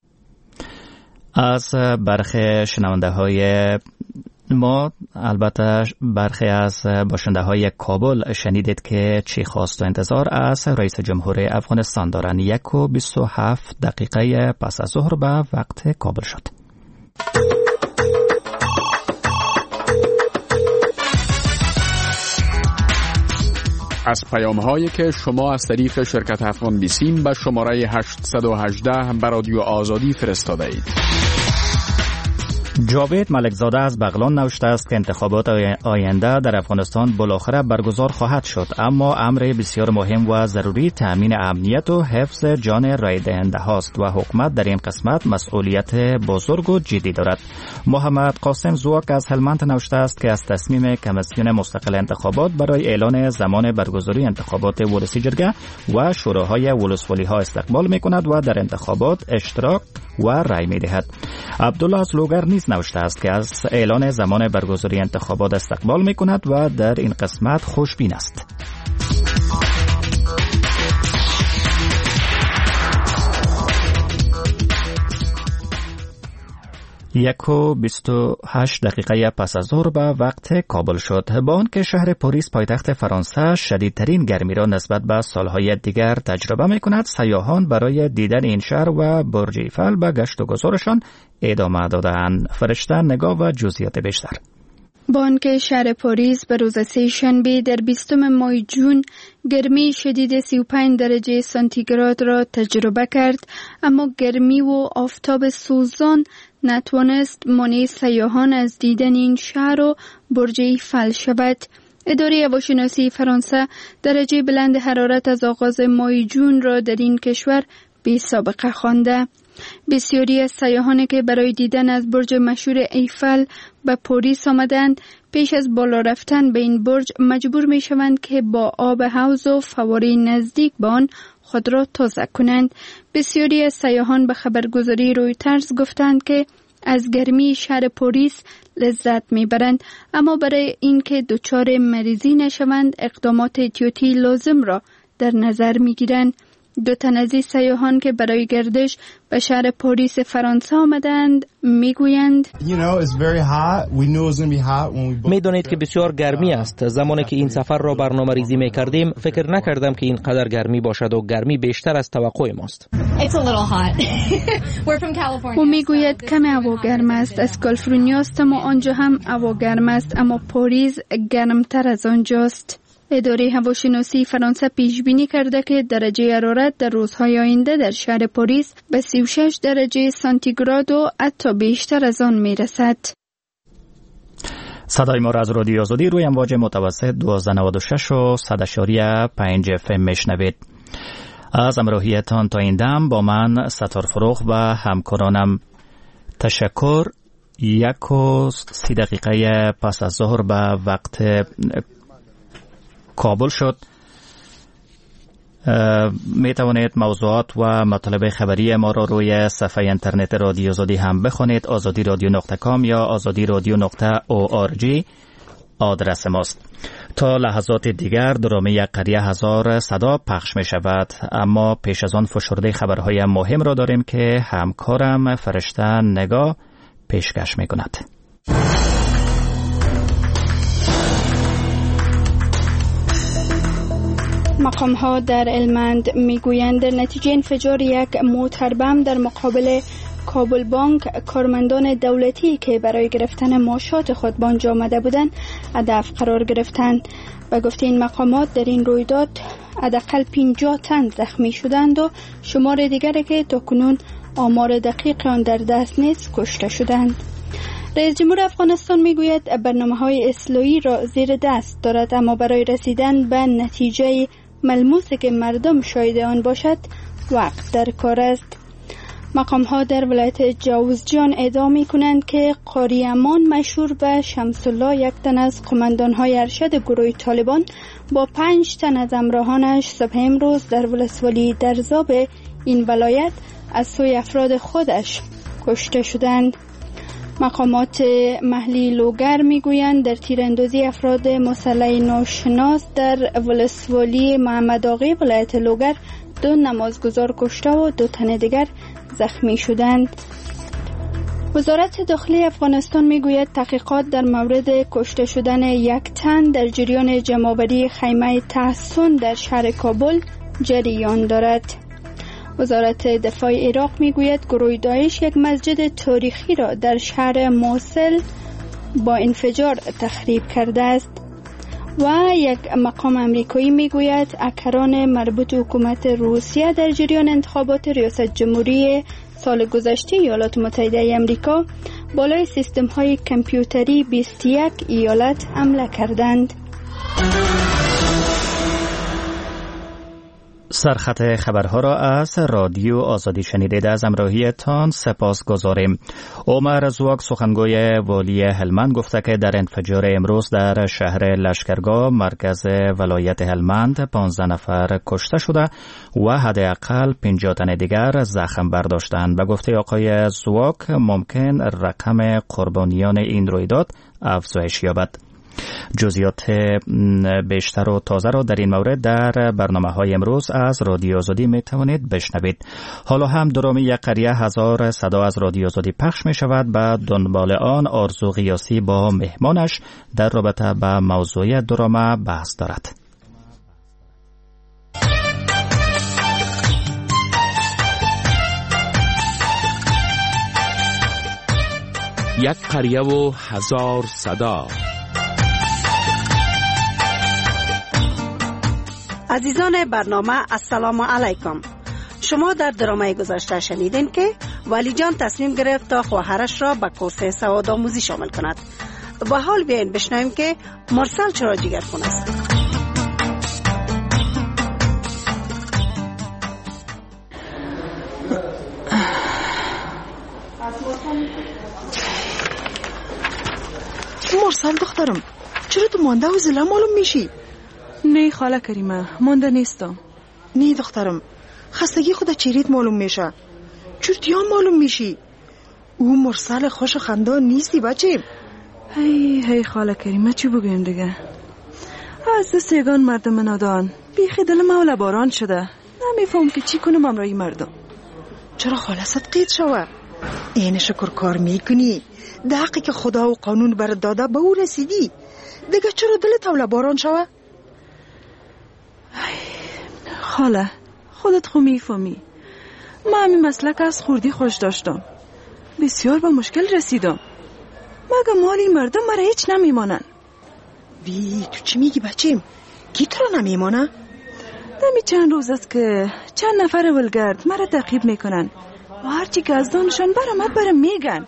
از برخی شنونده های ما البته برخی از باشنده های کابل شنیدید که چی خواست و انتظار از رئیس جمهور افغانستان دارند. یک و بیست و هفت دقیقه پس از ظهر به وقت کابل شد. از پیام هایی که شما از طریق شرکت افغان بیسیم به شماره هشتصد و هجده به رادیو آزادی فرستاده اید. جاوید ملکزاده از بغلان نوشته است که انتخابات آینده در افغانستان بالاخره برگزار خواهد شد، اما امر بسیار مهم و ضروری تامین امنیت و حفظ جان رای دهنده هاست و حکومت در این قسمت مسئولیت بزرگ و جدی دارد. محمد قاسم زواک از هلمند نوشته است که از تصمیم کمیسیون مستقل انتخابات برای اعلان زمان برگزاری انتخابات ولسی جرگه و شوراهای ولسوالی ها استقبال می کند و در انتخابات اشتراک و رای می دهد. عبدالله از لوگر نیز نوشته است که از اعلان زمان برگزاری انتخابات استقبال می کند و در این قسمت خوشبین است. یک و بیست و هشت دقیقه پس از ظهر به وقت کابل شد. با آنکه شهر پاریس پایتخت فرانسه شدیدترین گرمی را نسبت به سالهای دیگر تجربه می کند، سیاحان برای دیدن این شهر و برج ایفل به گشت و گذارشان ادامه دادند. فرشته نگاه و جزئیات بیشتر. با آنکه شهر پاریس به روز سه شنبه در بیستم ماه جون گرمی شدید سی و پنج درجه سانتیگراد را تجربه کرد، اما گرمی و آفتاب سوزان نتوانست مانع سیاحان از دیدن این شهر و برج ایفل شود. اداره هواشناسی فرانسه درجه بلند حرارت از آغاز ماه جون را در این کشور بی سابقه خوانده. بسیاری از سیاحانی که برای دیدن از برج مشهور ایفل به پاریس آمدند پیش از بالا رفتن به این برج مجبور می شوند که با آب حوض و فواره نزدیک به آن خود را تازه کنند. بسیاری از سیاحان به خبرگزاری رویترز گفتند که از گرمی شهر پاریس لذت میبرند، اما برای اینکه دچار مریضی نشوند اقدامات احتیاطی لازم را در نظر میگیرند. دو تن از این سیاحان که برای گردش به شهر پاریس فرانسه آمدند میگویند میدانید که بسیار گرمی است. زمانی که این سفر را برنامه ریزی می کردیم فکر نکردم که اینقدر گرمی باشد و گرمی بیشتر از توقع ماست. او میگوید کم هوا گرم است. از کالیفرنیا هستم و آنجا هم هوا گرم است، اما پاریس گرمتر از آنجاست. اداره هواشناسی فرانسه پیش بینی کرده که درجه حرارت در روزهای آینده در شهر پاریس به سی و شش درجه سانتیگراد و حتی بیشتر از آن میرسد. صدای ما را از رادیو آزادی روی امواج متوسط دویست و نود و شش و صد و پنج اف ام میشنوید. از همراهیتان تا این دم با من ستار فروغ و همکارانم تشکر. یک و سی دقیقه پس از ظهر به وقت کابل شد. می توانید موضوعات و مطالب خبری ما را روی صفحه اینترنت رادیو آزادی هم بخونید. آزادی رادیو نقطه کام یا آزادی رادیو نقطه او آر جی آدرس ماست. تا لحظات دیگر درامه یک قریه هزار صدا پخش می شود، اما پیش از آن فشرده خبرهای مهم را داریم که همکارم فرشته نگاه پیشکش می کند. مقام ها در هلمند میگویند در نتیجه انفجار یک موتر بم در مقابل کابل بانک کارمندان دولتی که برای گرفتن معاشات خود به آنجا آمده بودند هدف قرار گرفتند. به گفته این مقامات در این رویداد حداقل پنجاه تن زخمی شدند و شمار دیگری که تاکنون آمار دقیق آن در دست نیست کشته شدند. رئیس جمهور افغانستان میگوید برنامه‌های اصلاحی را زیر دست دارد، اما برای رسیدن به نتیجه ملموسی که مردم شاهد آن باشد وقت در کار است. مقام ها در ولایت جوزجان ادعا می کنند که قاری امان مشهور به شمس الله، یک تن از قماندان های ارشد گروه طالبان، با پنج تن از همراهانش صبح امروز در ولسوالی درزاب این ولایت از سوی افراد خودش کشته شدند. مقامات محلی لوگر میگویند در تیراندازی افراد مسلح ناشناس در ولسوالی محمد آقی ولایت لوگر دو نمازگزار کشته و دو تن دیگر زخمی شدند. وزارت داخلی افغانستان میگوید تحقیقات در مورد کشته شدن یک تن در جریان جمع‌آوری خیمه تحسن در شهر کابل جریان دارد. وزارت دفاع عراق میگوید گروه داعش یک مسجد تاریخی را در شهر موصل با انفجار تخریب کرده است. و یک مقام امریکایی میگوید اکران مربوط حکومت روسیه در جریان انتخابات ریاست جمهوری سال گذشته ایالات متحده امریکا بالای سیستم های کامپیوتری بیست و یک ایالت حمله کردند. سرخط خبرها را از رادیو آزادی شنیدید. از همراهیتان سپاس گذاریم. عمر زواک سخنگوی والی هلمند گفته که در انفجار امروز در شهر لشکرگاه مرکز ولایت هلمند پانزده نفر کشته شده و حداقل پنجاه تن دیگر زخم برداشتند. به گفته آقای زواک ممکن رقم قربانیان این رویداد افزایش یابد. جزئیات بیشتر و تازه را در این مورد در برنامه های امروز از رادیو آزادی می توانید بشنوید. حالا هم درامه یک قریه هزار صدا از رادیو آزادی پخش می شود. به دنبال آن آرزو قیاسی با مهمانش در رابطه به موضوع درامه بحث دارد. یک قریه و هزار صدا. عزیزان برنامه السلام علیکم. شما در درامه گذشته شنیدین که ولی جان تصمیم گرفت تا خواهرش را به کورس سوادآموزی شامل کند. به حال بیاین بشنویم که مرسل چرا جگرخون است. مرسل دخترم، چرا تو مانده و زله معلوم میشی؟ نه خاله کریمه، مانده نیستم. نه دخترم، خستگی خود چیریت معلوم میشه، چرتیان معلوم میشی. او مرسل خوش خندان نیستی بچه. هی هی خاله کریمه چی بگویم دیگه؟ از دست یگان مردم نادان بیخی دل مولا باران شده. نمیفهم که چی کنم امرای مردم. چرا خالصت قید شوه؟ این شکر کار میکنی، دقیقی که خدا و قانون برات داده به او رسیدی. دیگه چرا دلت اولا باران شوه؟ خاله خودت خو میفهمی، من همین مسلک از خوردی خوش داشتم، بسیار به مشکل رسیدم، مگه مالی مردم مرا هیچ نمیمانن. بی تو چی میگی بچیم؟ کی تو رو نمیمانه؟ دمی چند روز است که چند نفر ولگرد مرا تعقیب میکنن و هرچی که از دانشان برامد برام میگن.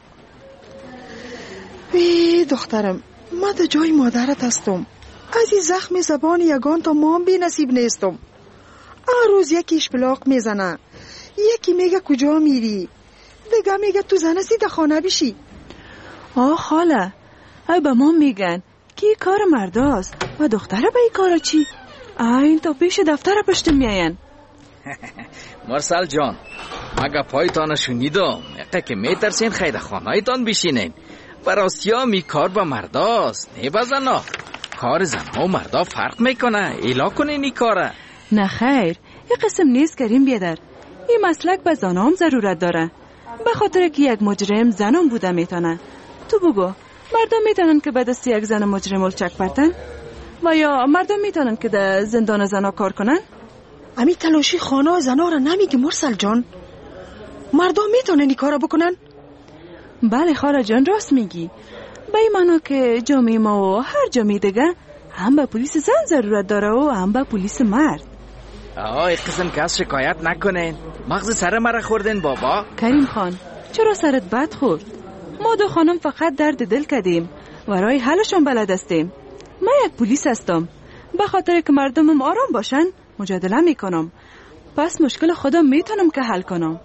بی دخترم، من در جای مادرت هستم، از این زخم زبان یگان تا مام بی نصیب نیستم. هر روز یکیش بلاق میزنه، یکی میگه کجا میری، دیگه میگه تو زنستی در خانه بشی. آه خاله، ای به ما میگن که این کار مرداست و دختره به این کار چی؟ این تا پیش دفتر پشت میاین. مرسل جان، مگه پایتان شنیدم اقه که میترسین خیلی خانه تان بشینین. براستی ها می کار با مرداست، نه با زنها. کار زنها و مردا فرق میکنه، ایلا کنین این کاره. نه خیر، یه قسم نیست کریم بیادر، این مسلک به زنام ضرورت داره، به خاطر که یک مجرم زنم بوده میتونه. تو بگو، مردم میتونن که به دست یک زن مجرم الچک پرتن؟ و یا مردم میتونن که در زندان زنا کار کنن؟ امی تلاشی خانه و زنا را نمیگی مرسل جان؟ مردم میتونن این کارا بکنن؟ بله خاله جان، راست میگی. به این معنی که جامعه ما و هر جامعه دیگه هم به پلیس زن ضرورت داره و هم به پلیس مرد. آه این قسم که از شکایت نکنین، مغز سر مرا خوردین بابا. کریم خان، چرا سرت بد خورد؟ ما دو خانم فقط درد دل کردیم و رای حلشون بلد هستیم. من یک پلیس هستم، به خاطر که مردمم آرام باشن مجادله میکنم، پس مشکل خودم میتونم که حل کنم.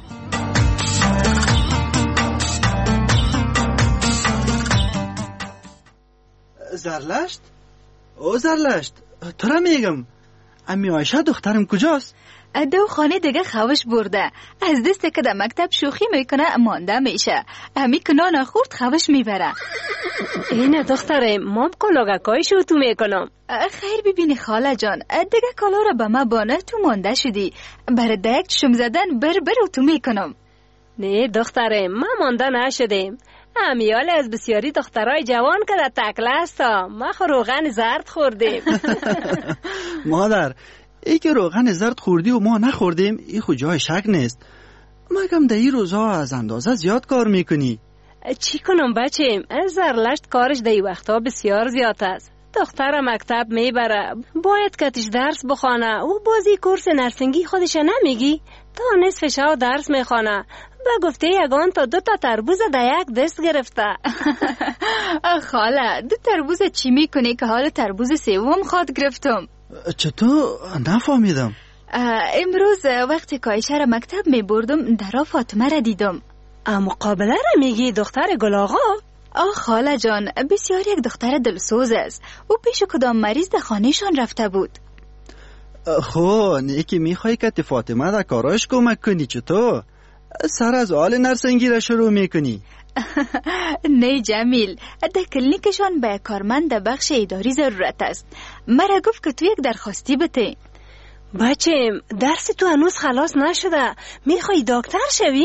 زرلشت؟ او زرلشت، تو را میگم امی عایشه دخترم کجاست؟ دو خانه دیگه خوش برده، از دست که در مکتب شوخی میکنه مانده میشه، همی کنان خورد خوش میبره. اینه دخترم، مام کلاگکای شو تو میکنم. خیر ببینی خاله جان، دیگه کلا را به ما بانه تو مانده شدی، بر دیگ شم زدن بر بر تو میکنم. نه دخترم، ما مانده نشدیم، امیال از بسیاری دخترای جوان که در تکله هستا، ما خو روغن زرد خوردیم. مادر، ای که روغن زرد خوردی و ما نخوردیم ای خود جای شک نیست، مگم در این روزها از اندازه زیاد کار میکنی. چی کنم بچیم، از زرلشت کارش در این وقتا بسیار زیاد است. دختر مکتب میبره، باید کتش درس بخوانه، او بازی کورس نرسنگی خودش نمیگی، تا نصف شب درس میخوانه. و گفته یگان تا دو تا تربوز در یک دست گرفته. خاله، دو تربوز چی میکنی که حال تربوز سوم خواد گرفتم؟ چطور؟ نفهمیدم. امروز وقتی کایشه را مکتب میبردم درا فاطمه را دیدم. مقابله را میگی دختر گل آقا؟ آه خاله جان، بسیار یک دختر دلسوز است، او پیش کدام مریض در خانهشان رفته بود. خو نیکی میخوای که فاطمه در کاراش کمک کنی، چطور؟ سر از حال نرسنگی را شروع میکنی؟ نه جمیل، در کلینیکشان به کارمند بخش اداری ضرورت است. مرا گفت که تو یک درخواستی بده. بچم، درس تو هنوز خلاص نشده، میخوای دکتر شوی؟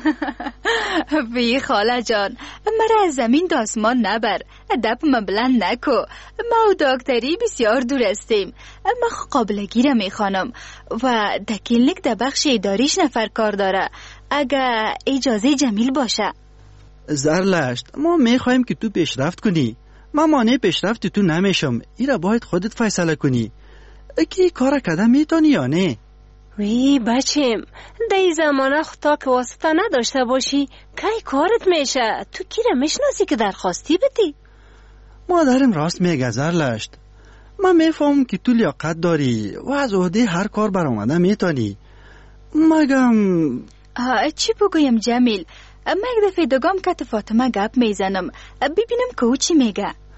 بی خاله جان، مرا از زمین تا آسمان نبر، دپ بلند نکو، ما و دکتری بسیار دور هستیم. ما قابلگی را میخوانم و در کلینیک در بخش اداریش نفر کار داره، اگه اجازه جمیل باشه. زرلشت، ما میخوایم که تو پیشرفت کنی، ما مانع پیشرفت تو نمیشم، ایرا باید خودت فیصله کنی که کار کده میتونی یا نه. وی بچم، در این زمانه خدا که واسطه نداشته باشی کی کارت میشه؟ تو کی را میشناسی که درخواستی بدی؟ مادرم راست میگه زرلشت، من میفهم که تو لیاقت داری و از عهده هر کار برآمده میتونی، مگم چی بگویم جمیل؟ من یک دفعه دگام که فاطمه گپ میزنم، ببینم که او چی میگه.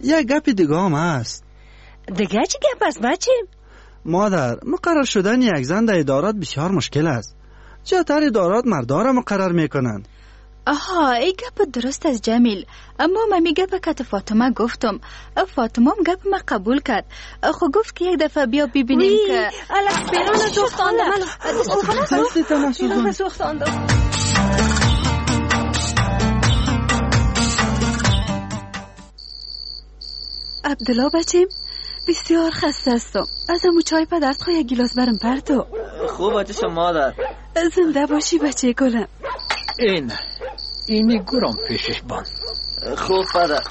یک گپ دیگه هم هست. دیگه چی گپ است بچه؟ مادر، مقرر شدن یک زن در ادارات بسیار مشکل است. چطور ادارات مردا را مقرر میکنن؟ آها، ای گپ درست از جمیل. اما من می گپ کت فاطمه گفتم. فاطمه هم گپ ما قبول کرد. خو گفت که یک دفعه بیا ببینیم که الا بیرون سوختانده من بیرون سوختانده. عبدالله بچیم بسیار خسته هستم. از امو چای پدرت خواه یک گیلاس برم پرتو. خوب بچه شما مادر. زنده باشی بچه گلم. این اینی گرم پیشش بان. خوب پدر.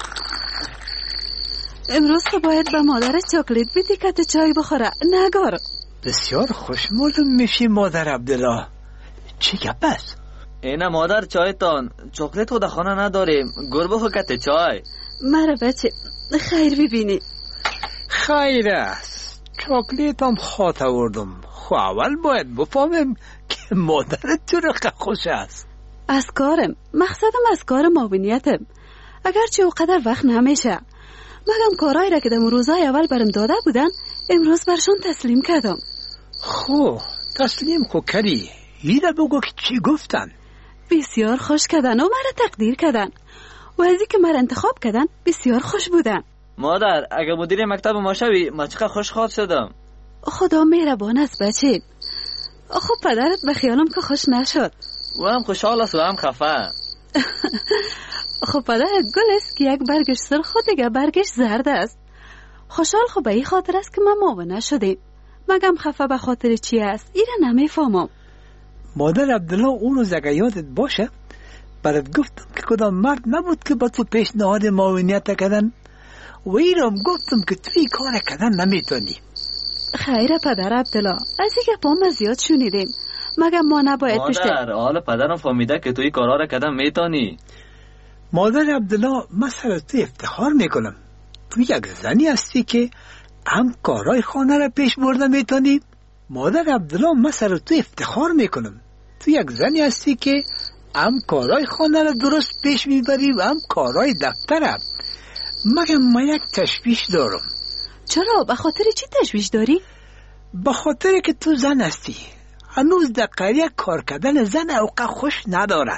امروز که باید به مادرت چاکلیت بدی که تو چای بخوره، نگار. بسیار خوشمزه میشی مادر عبدالله. چی گپ است؟ اینا مادر چایتان. چاکلیت خود خانه نداریم. گر بخور کت چای. مرا بچه خیر ببینی. خیر است. چاکلیت هم خاط آوردم. خو اول باید بفهمم که مادرت تو رقه خوش است. از کارم، مقصدم از کار معاونیتم. اگرچه اوقدر وقت نمیشه، مگم کارایی را که در روزای اول برم داده بودن امروز برشون تسلیم کردم. خو تسلیم خو کردی؟ ایره بگو که چی گفتن؟ بسیار خوش کردن و مرا تقدیر کردن و ازی که مرا انتخاب کردن بسیار خوش بودن. مادر اگه مدیر مکتب ما شوی ما چقدر خوشحال شدم. خدا مهربان است بچه. خب پدرت به خیالم که خوش نشد. و هم خوشحال است و هم خفه. خب پدرت گل است که یک برگش سرخ و دیگه برگش زرد است. خوشحال خب به این خاطر است که من معاونه شدیم. مگم خفه به خاطر چی است ایره نمیفهمم. مادر عبدالله اون روز اگه یادت باشه برات گفتم که کدام مرد نبود که با تو پیشنهاد معاونیت کردن و ایرم گفتم که توی کار کردن نمیتونی. خیره پدر عبدالله، از این گپ ما زیاد شنیدیم. مگم ما نباید پشت مادر حالا پدرم فهمیده که توی کارا را کردن میتونی. مادر عبدالله مثلا تو افتخار میکنم تو یک زنی هستی که هم کارای خانه را پیش برده میتونی. مادر عبدالله مثلا تو افتخار میکنم تو یک زنی هستی که هم کارای خانه را درست پیش میبری و هم کارای دفتر. مگم ما یک تشویش دارم. چرا؟ به خاطر چی تشویش داری؟ به خاطر که تو زن هستی. هنوز در قریه کار کردن زن اوقا خوش ندارن.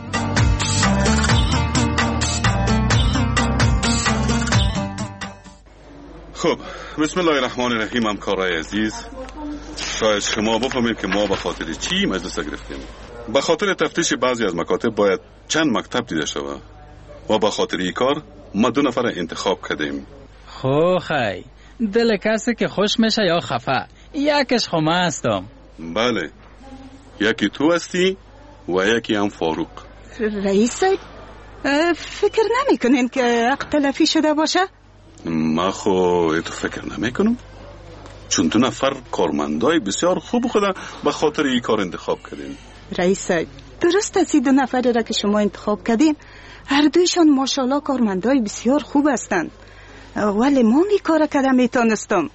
خب بسم الله الرحمن الرحیم. همکارای عزیز، شاید شما بفهمید که ما به خاطر چی مجلس گرفتیم. به خاطر تفتیش بعضی از مکاتب باید چند مکتب دیده شود و به خاطر این کار ما دو نفر انتخاب کردیم. خو خی دل کسی که خوش میشه یا خفه؟ یکش خو من هستم. بله، یکی تو هستی و یکی هم فاروق. رئیس فکر نمی کنین که حق تلفی شده باشه؟ ما خو تو فکر نمی کنم، چون دو نفر کارمندای بسیار خوب خدا به خاطر این کار انتخاب کردیم. رئیس درست است دو نفری را که شما انتخاب کردیم هر دویشان ماشاءالله کارمندای بسیار خوب هستند، ولی من این کار کده میتونستم.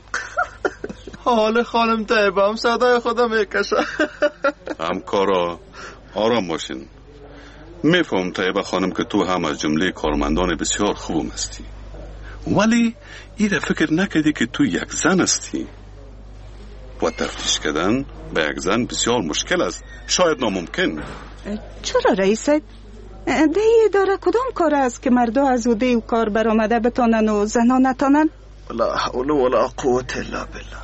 حال خانم طیبه هم صدای خدا میکشه. همکارا آرام باشین. میفهم طیبه خانم که تو هم از جمله کارمندان بسیار خوب هستی، ولی ایره فکر نکردی که تو یک زن هستی و تفتیش کردن به یک زن بسیار مشکل است، شاید ناممکن. چرا رئیس؟ دیگه داره کدام کار است که مردا از اوده و کار برآمده بتانن و زنا نتانن؟ لا حول ولا قوة الا بالله.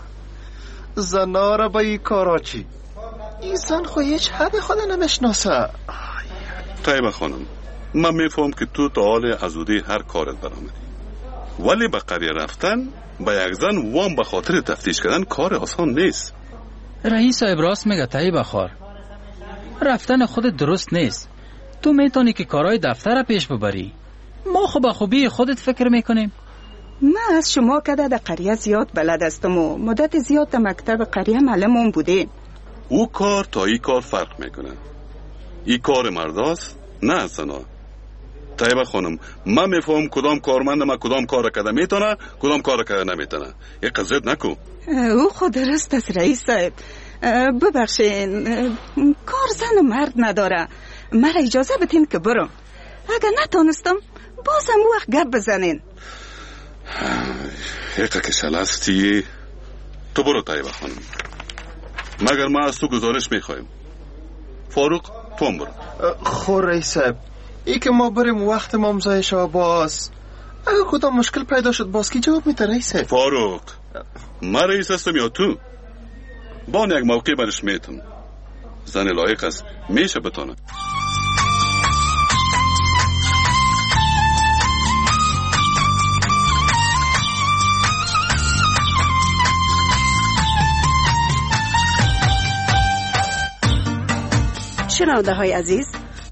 زنا را با این کارا چی؟ این زن خو هیچ حد خود نمیشناسه. طیبه خانم، من میفهم که تو تا حال از اوده هر کارت برآمدی، ولی به قریه رفتن با یک زن وام به خاطر تفتیش کردن کار آسان نیست. رئیس ابراس میگه طیبه خار رفتن خود درست نیست. تو میتونی که کارهای دفتر پیش ببری. ما خب به خوبی خودت فکر میکنیم. من از شما کده در قریه زیاد بلد هستم و مدت زیاد در مکتب قریه معلمون بوده. او کار تا ای کار فرق میکنه. ای کار مرداست نه زنا. طیبه خانم، من میفهم کدام کارمند ما کدام کار کده میتونه کدام کار کده نمیتونه. یک قضیت نکو. او خود درست است رئیس صاحب. ببخشین، کار زن و مرد نداره. مرا اجازه بدین که برم. اگر نتونستم بازم وقت گپ بزنین. حقیقه که شلستی تو برو طیبه خانم، مگر ما از تو گزارش میخوایم. فاروق تو هم برو. خو رئیس صاحب، ای که ما بریم وقت ما مزای شو باز اگه کدام مشکل پیدا شد باز کی جواب میده رئیس صاحب؟ فاروق ما رئیس هستم یا تو؟ با یک موقع برش میتم، زن لایق است میشه بتانه. شنونده های عزیز،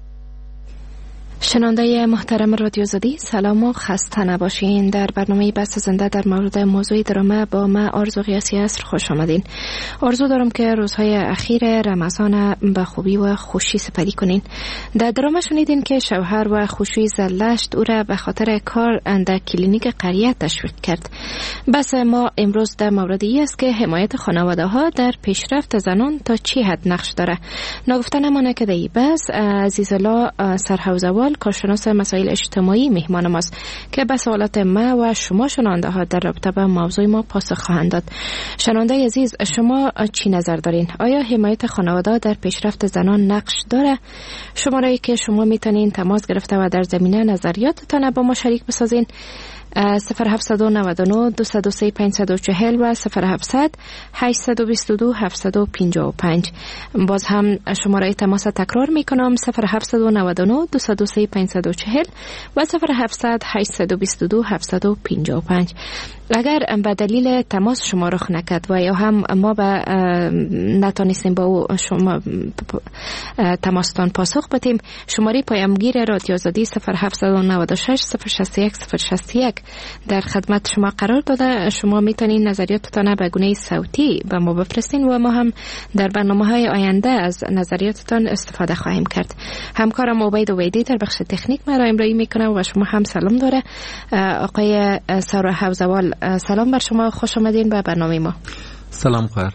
شنونده محترم رادیو زدی، سلام و خسته نباشین. در برنامه بحث زنده در مورد موضوع درامه با من آرزو قیاسی عصر خوش آمدین. آرزو دارم که روزهای اخیر رمضان به خوبی و خوشی سپری کنین. در درامه شنیدین که شوهر و خوشوی زلشت او را به خاطر کار در کلینیک قریه تشویق کرد. بس ما امروز در مورد ای است که حمایت خانواده ها در پیشرفت زنان تا چی حد نقش داره. نگفته نمانه که دی بس عزیز الله سرحوزوال کارشناس مسائل اجتماعی مهمان ماست که به سوالات ما و شما شنونده ها در رابطه با موضوع ما پاسخ خواهند داد. شنونده عزیز، شما چی نظر دارین؟ آیا حمایت خانواده در پیشرفت زنان نقش داره؟ شماره‌ای که شما میتونین تماس گرفته و در زمینه نظریاتتان با ما شریک بسازین صفر هفت نه نه دو صفر سه پنج چهار صفر و صفر هفتصد هشتصد و بیست و دو هفتصد و پنجاه و پنج. باز هم شماره تماس تکرار میکنم صفر هفت نه نه دو صفر سه پنج چهار صفر و صفر هفتصد هشتصد و بیست و دو هفتصد و پنجاه و پنج. اگر به دلیل تماس شما رخ نکرد و یا هم ما به نتانستیم با شما تماستان پاسخ بدیم، شماره پیامگیر رادیو زدی صفر هفت نه شش صفر شصت و یک صفر شصت و یک در خدمت شما قرار داده. شما میتونین نظریاتتان به گونه صوتی به ما بفرستین و ما هم در برنامه‌های آینده از نظریاتتان استفاده خواهیم کرد. همکارم عبید عبیدی در بخش تکنیک ما را امرایی میکنه و شما هم سلام داره. آقای سرحوزوال سلام بر شما، خوش آمدین به برنامه ما. سلام خیر.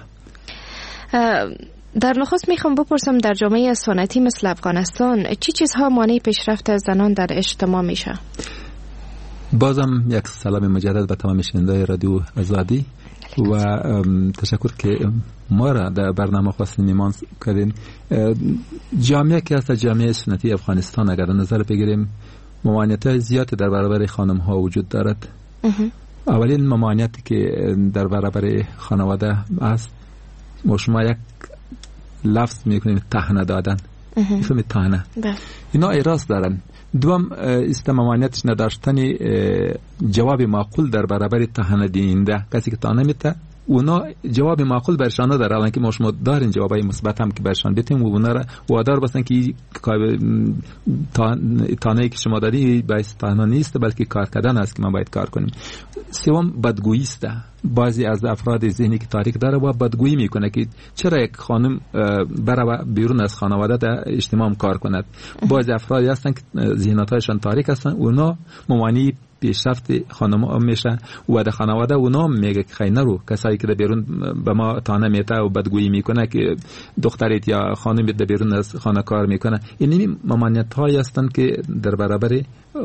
در نخست میخوام بپرسم در جامعه سنتی مثل افغانستان چی چیزها مانع پیشرفت زنان در اجتماع میشه؟ بازم یک سلام مجدد به تمام شنوندگان رادیو آزادی و تشکر که ما را در برنامه خواستین میمان کردین. جامعه که هست جامعه سنتی افغانستان اگر نظر بگیریم ممانعت‌های زیادی در برابر خانم ها وجود دارد. اولین ممانعتی که در برابر خانواده است ما شما یک لفظ میکنیم تهنه دادن. میفهمید تهنه؟ اینا ایراز دارن. دوم است ممانعتش نداشتن جواب معقول در برابر تهنه دیننده. کسی که تهنه میته اونا جواب معقول برشان نداره، الان که ما شما دارین جوابای مثبت هم که برشان بدیم و اونا را وادار بسن که تانه‌ای که شما داری باعث تنها نیست بلکه کار کردن است که ما باید کار کنیم. سوم بدگویی است. بعضی از افراد ذهنی که تاریک داره و بدگویی میکنه که چرا یک خانم برای بیرون از خانواده در اجتماع کار کند. بعضی افرادی هستن که ذهنیتشان تاریک هستن، اونا ممانی پیشرفت خانم میشه و در خانواده اونا میگه که خیلی نرو. کسایی که در بیرون به ما تانه میته و بدگویی میکنه که دختریت یا خانم در بیرون از خانه کار میکنه، این ممانعت هایی هستند که در برابر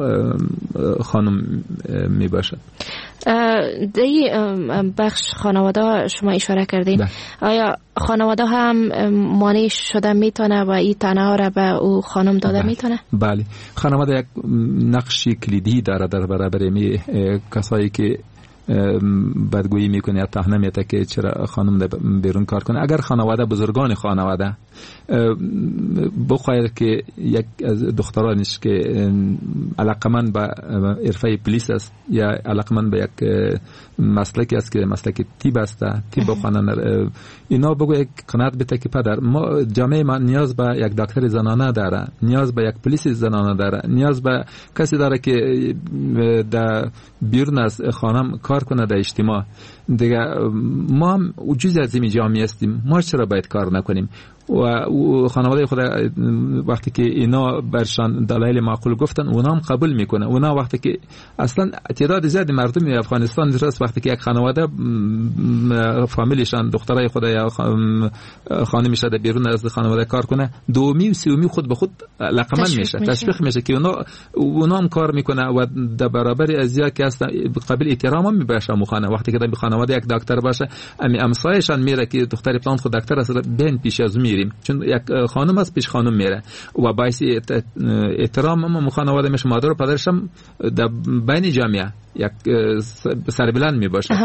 خانم میباشد. دی بخش خانواده شما اشاره کردین ده. آیا خانواده هم مانع شده میتونه و این تنه ها را به او خانم داده ده. میتونه؟ بله، خانواده یک نقشی کلیدی داره در برابر می کسایی که بدگویی میکنه یا تهنه میته که چرا خانم بیرون کار کنه. اگر خانواده بزرگان خانواده بخواهد که یک از دخترانش که علاقمند به حرفه پلیس است یا علاقمند به یک مسلکی است که مسلک تیب است، تیب بخوانن، اینا بگو یک قناعت بده که پدر ما جامعه ما نیاز به یک دکتر زنانه داره، نیاز به یک پلیس زنانه داره، نیاز به کسی داره که در بیرون از خانم کار کنه در اجتماع. دیگه ما هم جزء از این جامعه هستیم، ما چرا باید کار نکنیم؟ و خانواده خود وقتی که اینا برشان دلایل معقول گفتن اونا هم قبول میکنه. اونا وقتی که اصلا تعداد زیاد مردم افغانستان درست وقتی که یک خانواده فامیلشان دخترای خود یا خانمی شده بیرون از خانواده کار کنه، دومی و سومی خود به خود لقمن میشه، تشویق میشه که اونا اونا هم کار میکنه و در برابر ازیا که هست قابل احترام هم میباشه. مخانه وقتی که در خانواده یک دکتر باشه امی امسایشان میره که دختر پلان خود دکتر است، بین پیش از میریم چون یک خانم است پیش خانم میره و باعث احترام هم خانواده میشه. مادر و پدرش هم در بین جامعه یک سربلند میباشه.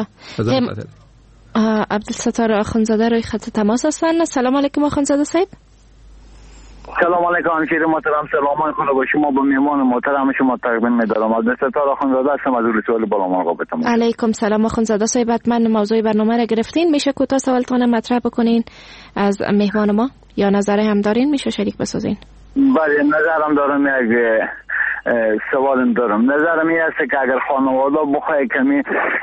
عبدالستار آخونزاده روی خط تماس هستن. سلام علیکم آخونزاده صاحب. سلام علیکم همشیر محترم، سلام خدا با شما، با میهمان محترم شما تقدیم می‌دارم. عبدالستار آخونزاده هستم از رسول بالامان رابطه. علیکم سلام آخونزاده صاحب، حتما موضوع برنامه را گرفتین، میشه کوتاه سوالتون مطرح بکنین از میهمان ما یا نظر هم دارین میشه شریک بسازین؟ بله نظرم دارم، یک سوالم دارم. نظرم این است که اگر خانواده بخواه کمی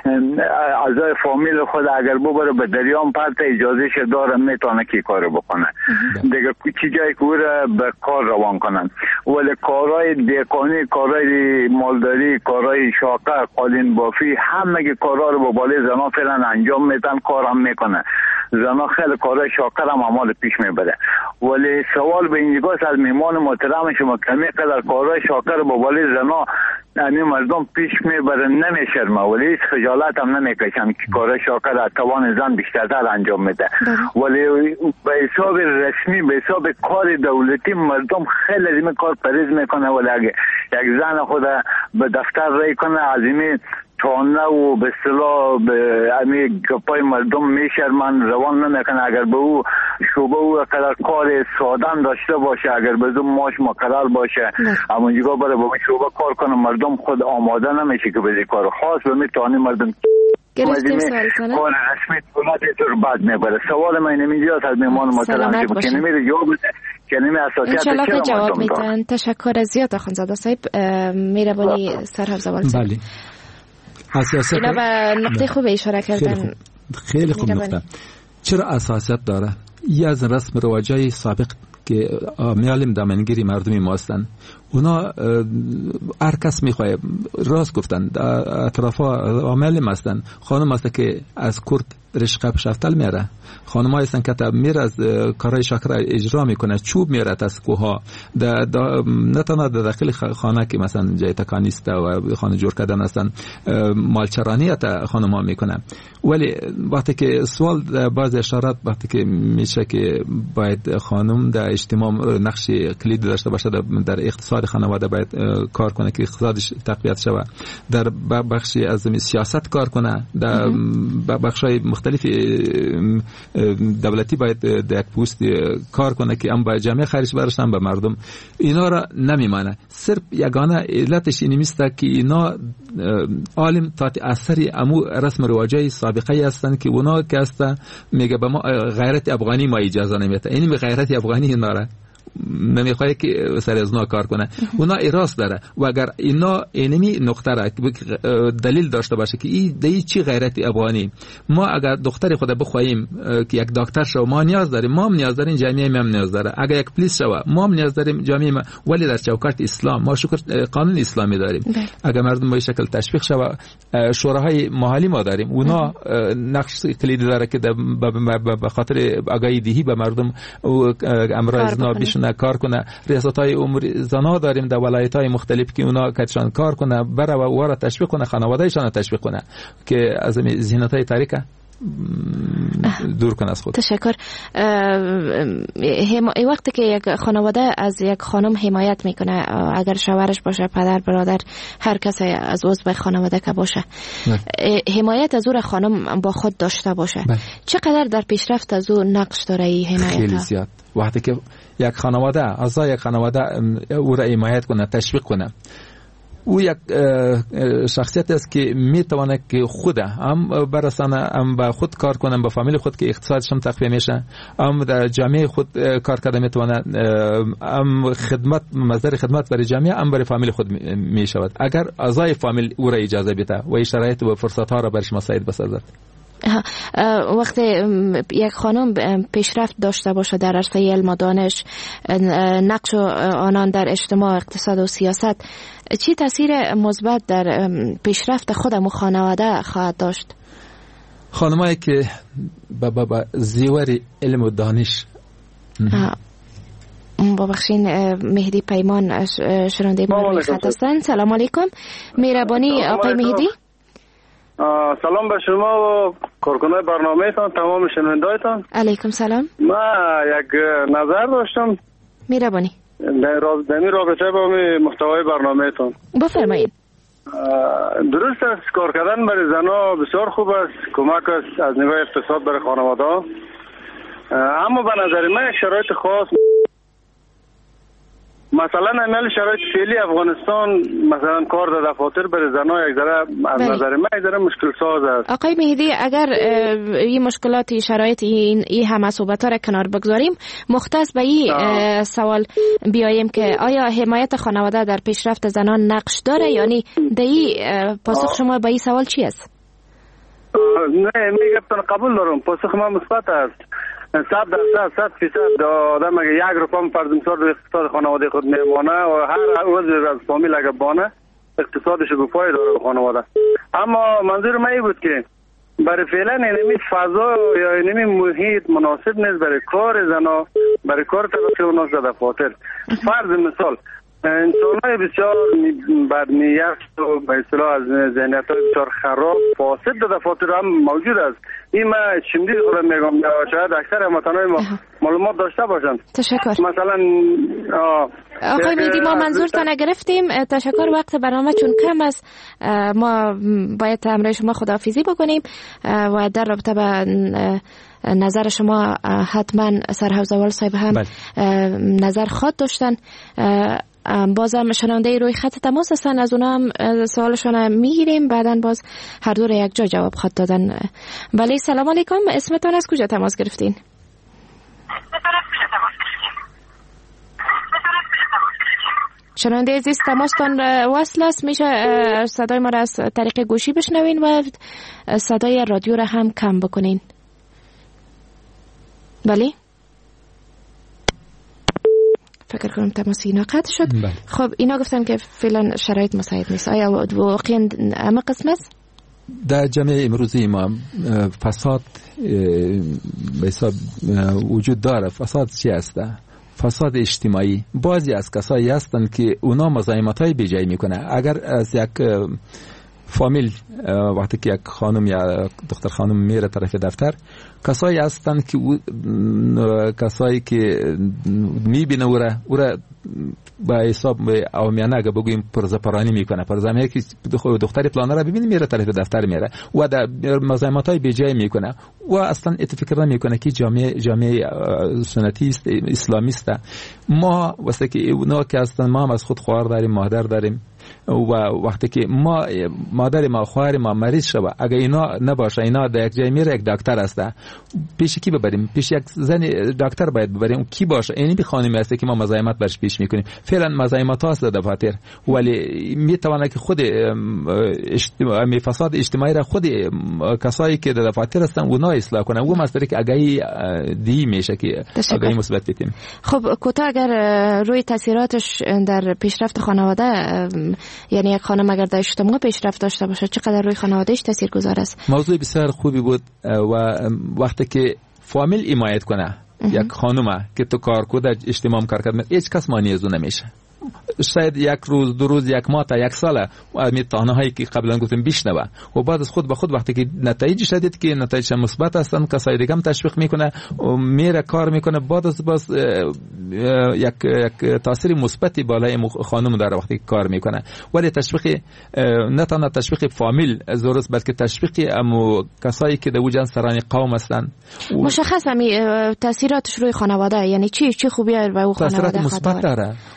اعضای فامیل خود اگر ببره به دریام پرت اجازه شه داره میتونه که کار بکنه دیگه، چی جایی که را به کار روان کنن. ولی کارهای دیکانی، کارهای مالداری، کارهای شاقه، قالین بافی، همه کارها رو با بالای زنان فعلا انجام میدن، کار هم میکنه. زنان خیلی کارهای شاقه هم عمال پیش میبره. ولی سوال به اینجاست از میمان محترم شما کمی قدر کارهای شاقه رو با بالای زنان یعنی مردم پیش میبره نمیشرمه ولی هیچ خجالت هم نمیکشن که کارهای شاقه را توان زن بیشترتر انجام میده. ولی به حساب رسمی به حساب کار دولتی مردم خیلی از این کار پریز میکنه. ولی اگه یک زن خود به دفتر رای کنه از این تانه و به اصطلاح به امی گپای مردم میشرمن، روان نمیکنه. اگر به او شعبه او قدر کار سادن داشته باشه، اگر به او ماش مقرر باشه همونجا بره با شعبه کار کنه، مردم خود آماده نمیشه که به کار خاص به می تانی مردم گرفتیم سوال کنه کار رسمی دولت اینطور بد میبره. سوال من نمیدیاد از میمان محترم که نمیره جواب کلمه اساسیت چرا جواب میدن. تشکر زیاد آخونزاده صاحب، میربانی سرحب زوال صاحب. بله اساسیت اینا به نقطه خوب اشاره کردن. خیلی خوب نقطه. چرا اساسیت داره؟ یه از رسم رواجای سابق که میالیم دامنگیری مردمی ما هستن، اونا هر کس میخواه راست گفتن اطرافا عاملیم هستن. خانم هست که از کرد رشقه پشفتل میره، خانم ها هستن که میره از کارهای شاکر اجرا میکنه، چوب میره از کوها نه تنها در داخل خانه که مثلا جای تکانیسته و خانه جور کردن هستن، مالچرانیت خانم ها میکنه. ولی وقتی که سوال باز اشارات وقتی که میشه که باید خانم در اجتماع نقش کلید داشته باشه، در اقتصاد خانواده باید کار کنه که اقتصادش تقویت شود، در بخشی از سیاست کار کنه، در بخشای مختلف دولتی باید در یک پوست کار کنه که هم با جامعه خیرش برشن به مردم. اینا را نمیمانه. صرف یگانه علتش این نیست که اینا عالم تاتی اثری امو رسم رواجای سابقه هستن که اونا که هستن میگه به ما غیرت افغانی ما اجازه نمیده. این به غیرت افغانی اینا را نمیخواه که سر از نا کار کنه. اونا ایراس داره و اگر اینا اینمی نقطه را دلیل داشته باشه که این دی چی غیرت افغانی، ما اگر دختر خود بخوایم که یک دکتر شو ما نیاز داریم، ما هم نیاز داریم، جامعه ما هم نیاز داره. اگر یک پلیس شو ما هم نیاز داریم، جامعه ما. ولی در چوکات اسلام ما شکر قانون اسلامی داریم. اگر مردم به شکل تشویق شو، شوراهای محلی ما داریم، اونا نقش کلیدی داره که به خاطر آگاهی دهی به مردم امراض نابیشون کار کنه. ریاست‌های امور زنا داریم در ولایت‌های مختلف که اونا کاتشان کار کنه، بره و واره تشویق کنه، خانواده‌شان تشویق کنه که از این ذهنیت‌های تاریکه دور کنه از خود. تشکر. ای وقتی که یک خانواده از یک خانم حمایت میکنه، اگر شوهرش باشه، پدر، برادر، هر کسی از عضو خانواده که باشه، حمایت از او خانم با خود داشته باشه، بله. چقدر در پیشرفت از او نقش داره این حمایت؟ خیلی زیاد. وقتی که یک خانواده اعضای یک خانواده او را حمایت کنه، تشویق کنه، او یک شخصیت است که میتونه که خود هم برسانه، هم با خود کار کنه، با فامیل خود که اقتصادش هم تقویت میشه، هم در جامعه خود کار کرده میتونه، هم خدمت مصدر خدمت برای جامعه، هم برای فامیل خود میشود اگر اعضای فامیل او را اجازه بده و شرایط و فرصت ها را برش مساعد بسازد. وقتی یک خانم پیشرفت داشته باشه در عرصه علم و دانش، نقش آنان در اجتماع، اقتصاد و سیاست چی تاثیر مثبت در پیشرفت خودم و خانواده خواهد داشت؟ خانمایی که با با با زیور علم و دانش. ببخشین مهدی پیمان شنونده ما روی خط هستند. سلام علیکم. مهربانی آقای مهدی. سلام به شما و کارکنان برنامه‌تان، تمام شنونده‌تان. علیکم سلام. ما یک نظر داشتم. مهربانی. در این رابطه با محتوای برنامه‌تان. بفرمایید. درست است کار کردن برای زنها بسیار خوب است، کمک است از نگاه اقتصاد برای خانواده. اما به نظر من یک شرایط خاص، مثلا امیال شرایط فعلی افغانستان، مثلا کار در دفاتر برای زنها یک ذره از نظر من یک ذره مشکل ساز است. آقای مهدی اگر این مشکلات شرایط این این همه صحبت‌ها را کنار بگذاریم، مختص به این سوال بیاییم که آیا حمایت خانواده در پیشرفت زنان نقش داره؟ یعنی در این پاسخ شما به این سوال چی است؟ نه میگم قبول دارم، پاسخ ما مثبت است. صد درصد صد فیصد آدم اگه یک روپم فرض مثال رو اقتصاد خانواده خود میمانه و هر عضو از فامیل اگه بانه اقتصادش گفای داره به خانواده. اما منظور من این بود که برای فعلا اینمی فضا یا اینمی محیط مناسب نیست برای کار زنا، برای کار طبقه اوناس در دفاتر. فرض مثال انسان های بسیار بدنیت و به اصطلاح از ذهنیت های بسیار خراب فاسد در دفاتر هم موجود است. این من چندی خودم میگم شاید اکثر هموطنان ما معلومات داشته باشند. تشکر. مثلا آقای مهدی ما منظورتان گرفتیم. تشکر. وقت برنامه چون کم است ما باید همراه شما خداحافظی بکنیم و در رابطه به نظر شما حتما سرحوض اول صاحب هم بل. نظر خود داشتن. بازم شنونده روی خط تماس هستن، از اونا هم سوالشون هم میگیریم، بعدن باز هر دو را یک جا جواب خود دادن. بله سلام علیکم، اسمتان از کجا تماس گرفتین؟ شنونده عزیز تماستان وصل است، میشه صدای ما را از طریق گوشی بشنوین و صدای رادیو را هم کم بکنین. بله فکر کنم تماسی اینا قطع شد. بله. خب اینا گفتن که فعلا شرایط مساعد نیست. آیا واقعا اما قسم است؟ در جامعه امروزی ما فساد به حساب وجود داره. فساد چی است؟ فساد اجتماعی. بعضی از کسایی هستند که اونا مزاحمت‌های بیجایی میکنه. اگر از یک فامیل وقتی که یک خانم یا دختر خانم میره طرف دفتر، کسایی هستند که کسایی که میبینه او را او را با حساب عامیانه اگه بگوییم پرزپرانی میکنه. پرزمی که دختری پلانه را ببینیم میره طرف دفتر میره و در مزاحمت‌های بیجایی میکنه و اصلا اتفاق نمیکنه که جامعه جامعه سنتی است، اسلامی است. ما واسه که اونا که هستن، ما هم از خود خواهر داریم، مادر داریم و وقتی که ما مادر ما خواهر ما مریض شوه، اگه اینا نباشه، اینا در یک جای میره، یک دکتر هست، پیش کی ببریم؟ پیش یک زن دکتر باید ببریم. کی باشه؟ اینی به خانمی هست که ما مزاحمت برش پیش میکنیم. فعلا مزاحمت هاست در دفاتر، ولی میتونه که خود اجتماعی فساد اجتماعی را خود کسایی که در دفاتر هستن اونا اصلاح کنن. و مسئله که اگه دی میشه که اگه مثبت بتیم. خب کوتاه اگر روی تاثیراتش در پیشرفت خانواده، یعنی یک خانم اگر در اجتماع پیشرفت داشته باشه چقدر روی خانوادهش تاثیرگذار است؟ موضوع بسیار خوبی بود و وقتی که فامیل حمایت کنه یک خانومه که تو کار کو در اجتماع کار کرد، هیچ کس مانع از اون نمیشه. شاید یک روز، دو روز، یک ماه تا یک ساله و می تانهایی که قبلا گفتم بشنوه و بعد از خود به خود وقتی که نتایجش دید که نتایج مثبت هستن، کسای دیگه هم تشویق میکنه و میره کار میکنه، بعد از باز یک یک تاثیر مثبتی بالای خانم داره وقتی کار میکنه. ولی تشویق نه تنها تشویق فامیل ضرورت، بلکه تشویق امو کسایی که در وجن سران قوم هستن. مشخص می تاثیراتش روی خانواده، یعنی چی چی خوبی به اون خانواده مثبت داره.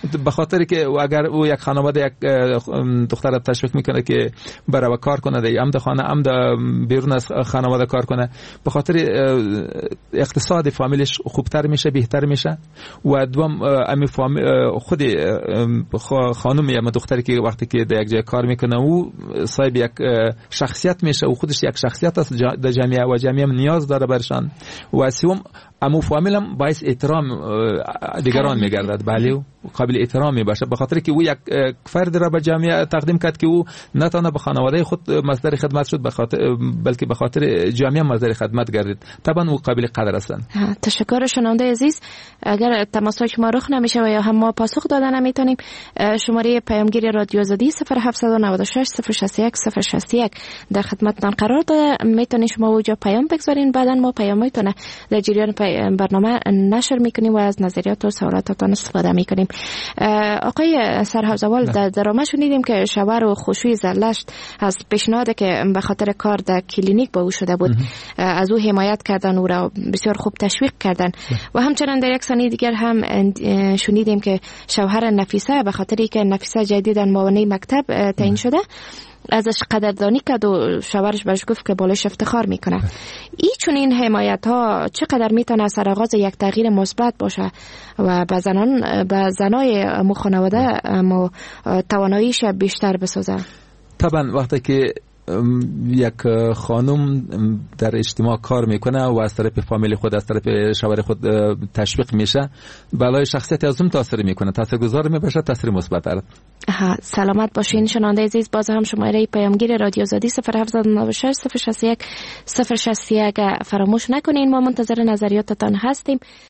به خاطر که اگر او یک خانواده یک دختر را تشویق میکنه که بره و کار کنه در عمد خانه عمد بیرون از خانواده کار کنه، به خاطر اقتصاد فامیلش خوبتر میشه، بهتر میشه. و دوم امی فامیل خود خانم یا دختری که وقتی که در یک جای کار میکنه او صاحب یک شخصیت میشه و خودش یک شخصیت است در جامعه و جامعه نیاز داره برشان. و سوم امو فامیلم باعث احترام دیگران میگردد، بله قابل احترام میباشه، به خاطر که او یک فرد را به جامعه تقدیم کرد که او نه تنها به خانواده خود مصدر خدمت شد، به خاطر بلکه به خاطر جامعه مصدر خدمت گردید. طبعا او قابل قدر هستند. تشکر شنونده عزیز. اگر تماسهای شما رخ نمیشه و یا هم ما پاسخ دادن نمیتونیم، شماره پیامگیر رادیو آزادی صفر هفت نه شش صفر شصت یک صفر شصت یک در خدمتتان قرار داده. میتونید شما اونجا پیام بگذارین، بعدا ما پیامتون در جریان برنامه نشر میکنیم و از نظریات و سوالاتتان استفاده میکنیم. آقای سرهوزوال در درامه شنیدیم که شوهر و خوشوی زرلشت از پیشنهاد که به خاطر کار در کلینیک با او شده بود از او حمایت کردن، او را بسیار خوب تشویق کردن. و همچنان در یک ثانیه دیگر هم شنیدیم که شوهر نفیسه به خاطری که نفیسه جدیداً معاونه مکتب تعیین شده ازش قدردانی کرد و شوهرش برش گفت که بالایش افتخار میکنه. این چون این حمایت ها چقدر میتونه سرآغاز یک تغییر مثبت باشه و به زنان به زنای مو خانواده مو تواناییش بیشتر بسازه. طبعا وقتی که یک خانم در اجتماع کار میکنه و از طرف فامیل خود از طرف شوهر خود تشویق میشه، بالای شخصیت از اون تاثیر میکنه، تاثیرگذار میباشه، تاثیر مثبت داره. سلامت باشین شنونده عزیز. باز هم شماره پیامگیر رادیو آزادی صفر هفت نه شش صفر شصت یک صفر شصت یک فراموش نکنین. ما منتظر نظریاتتان هستیم.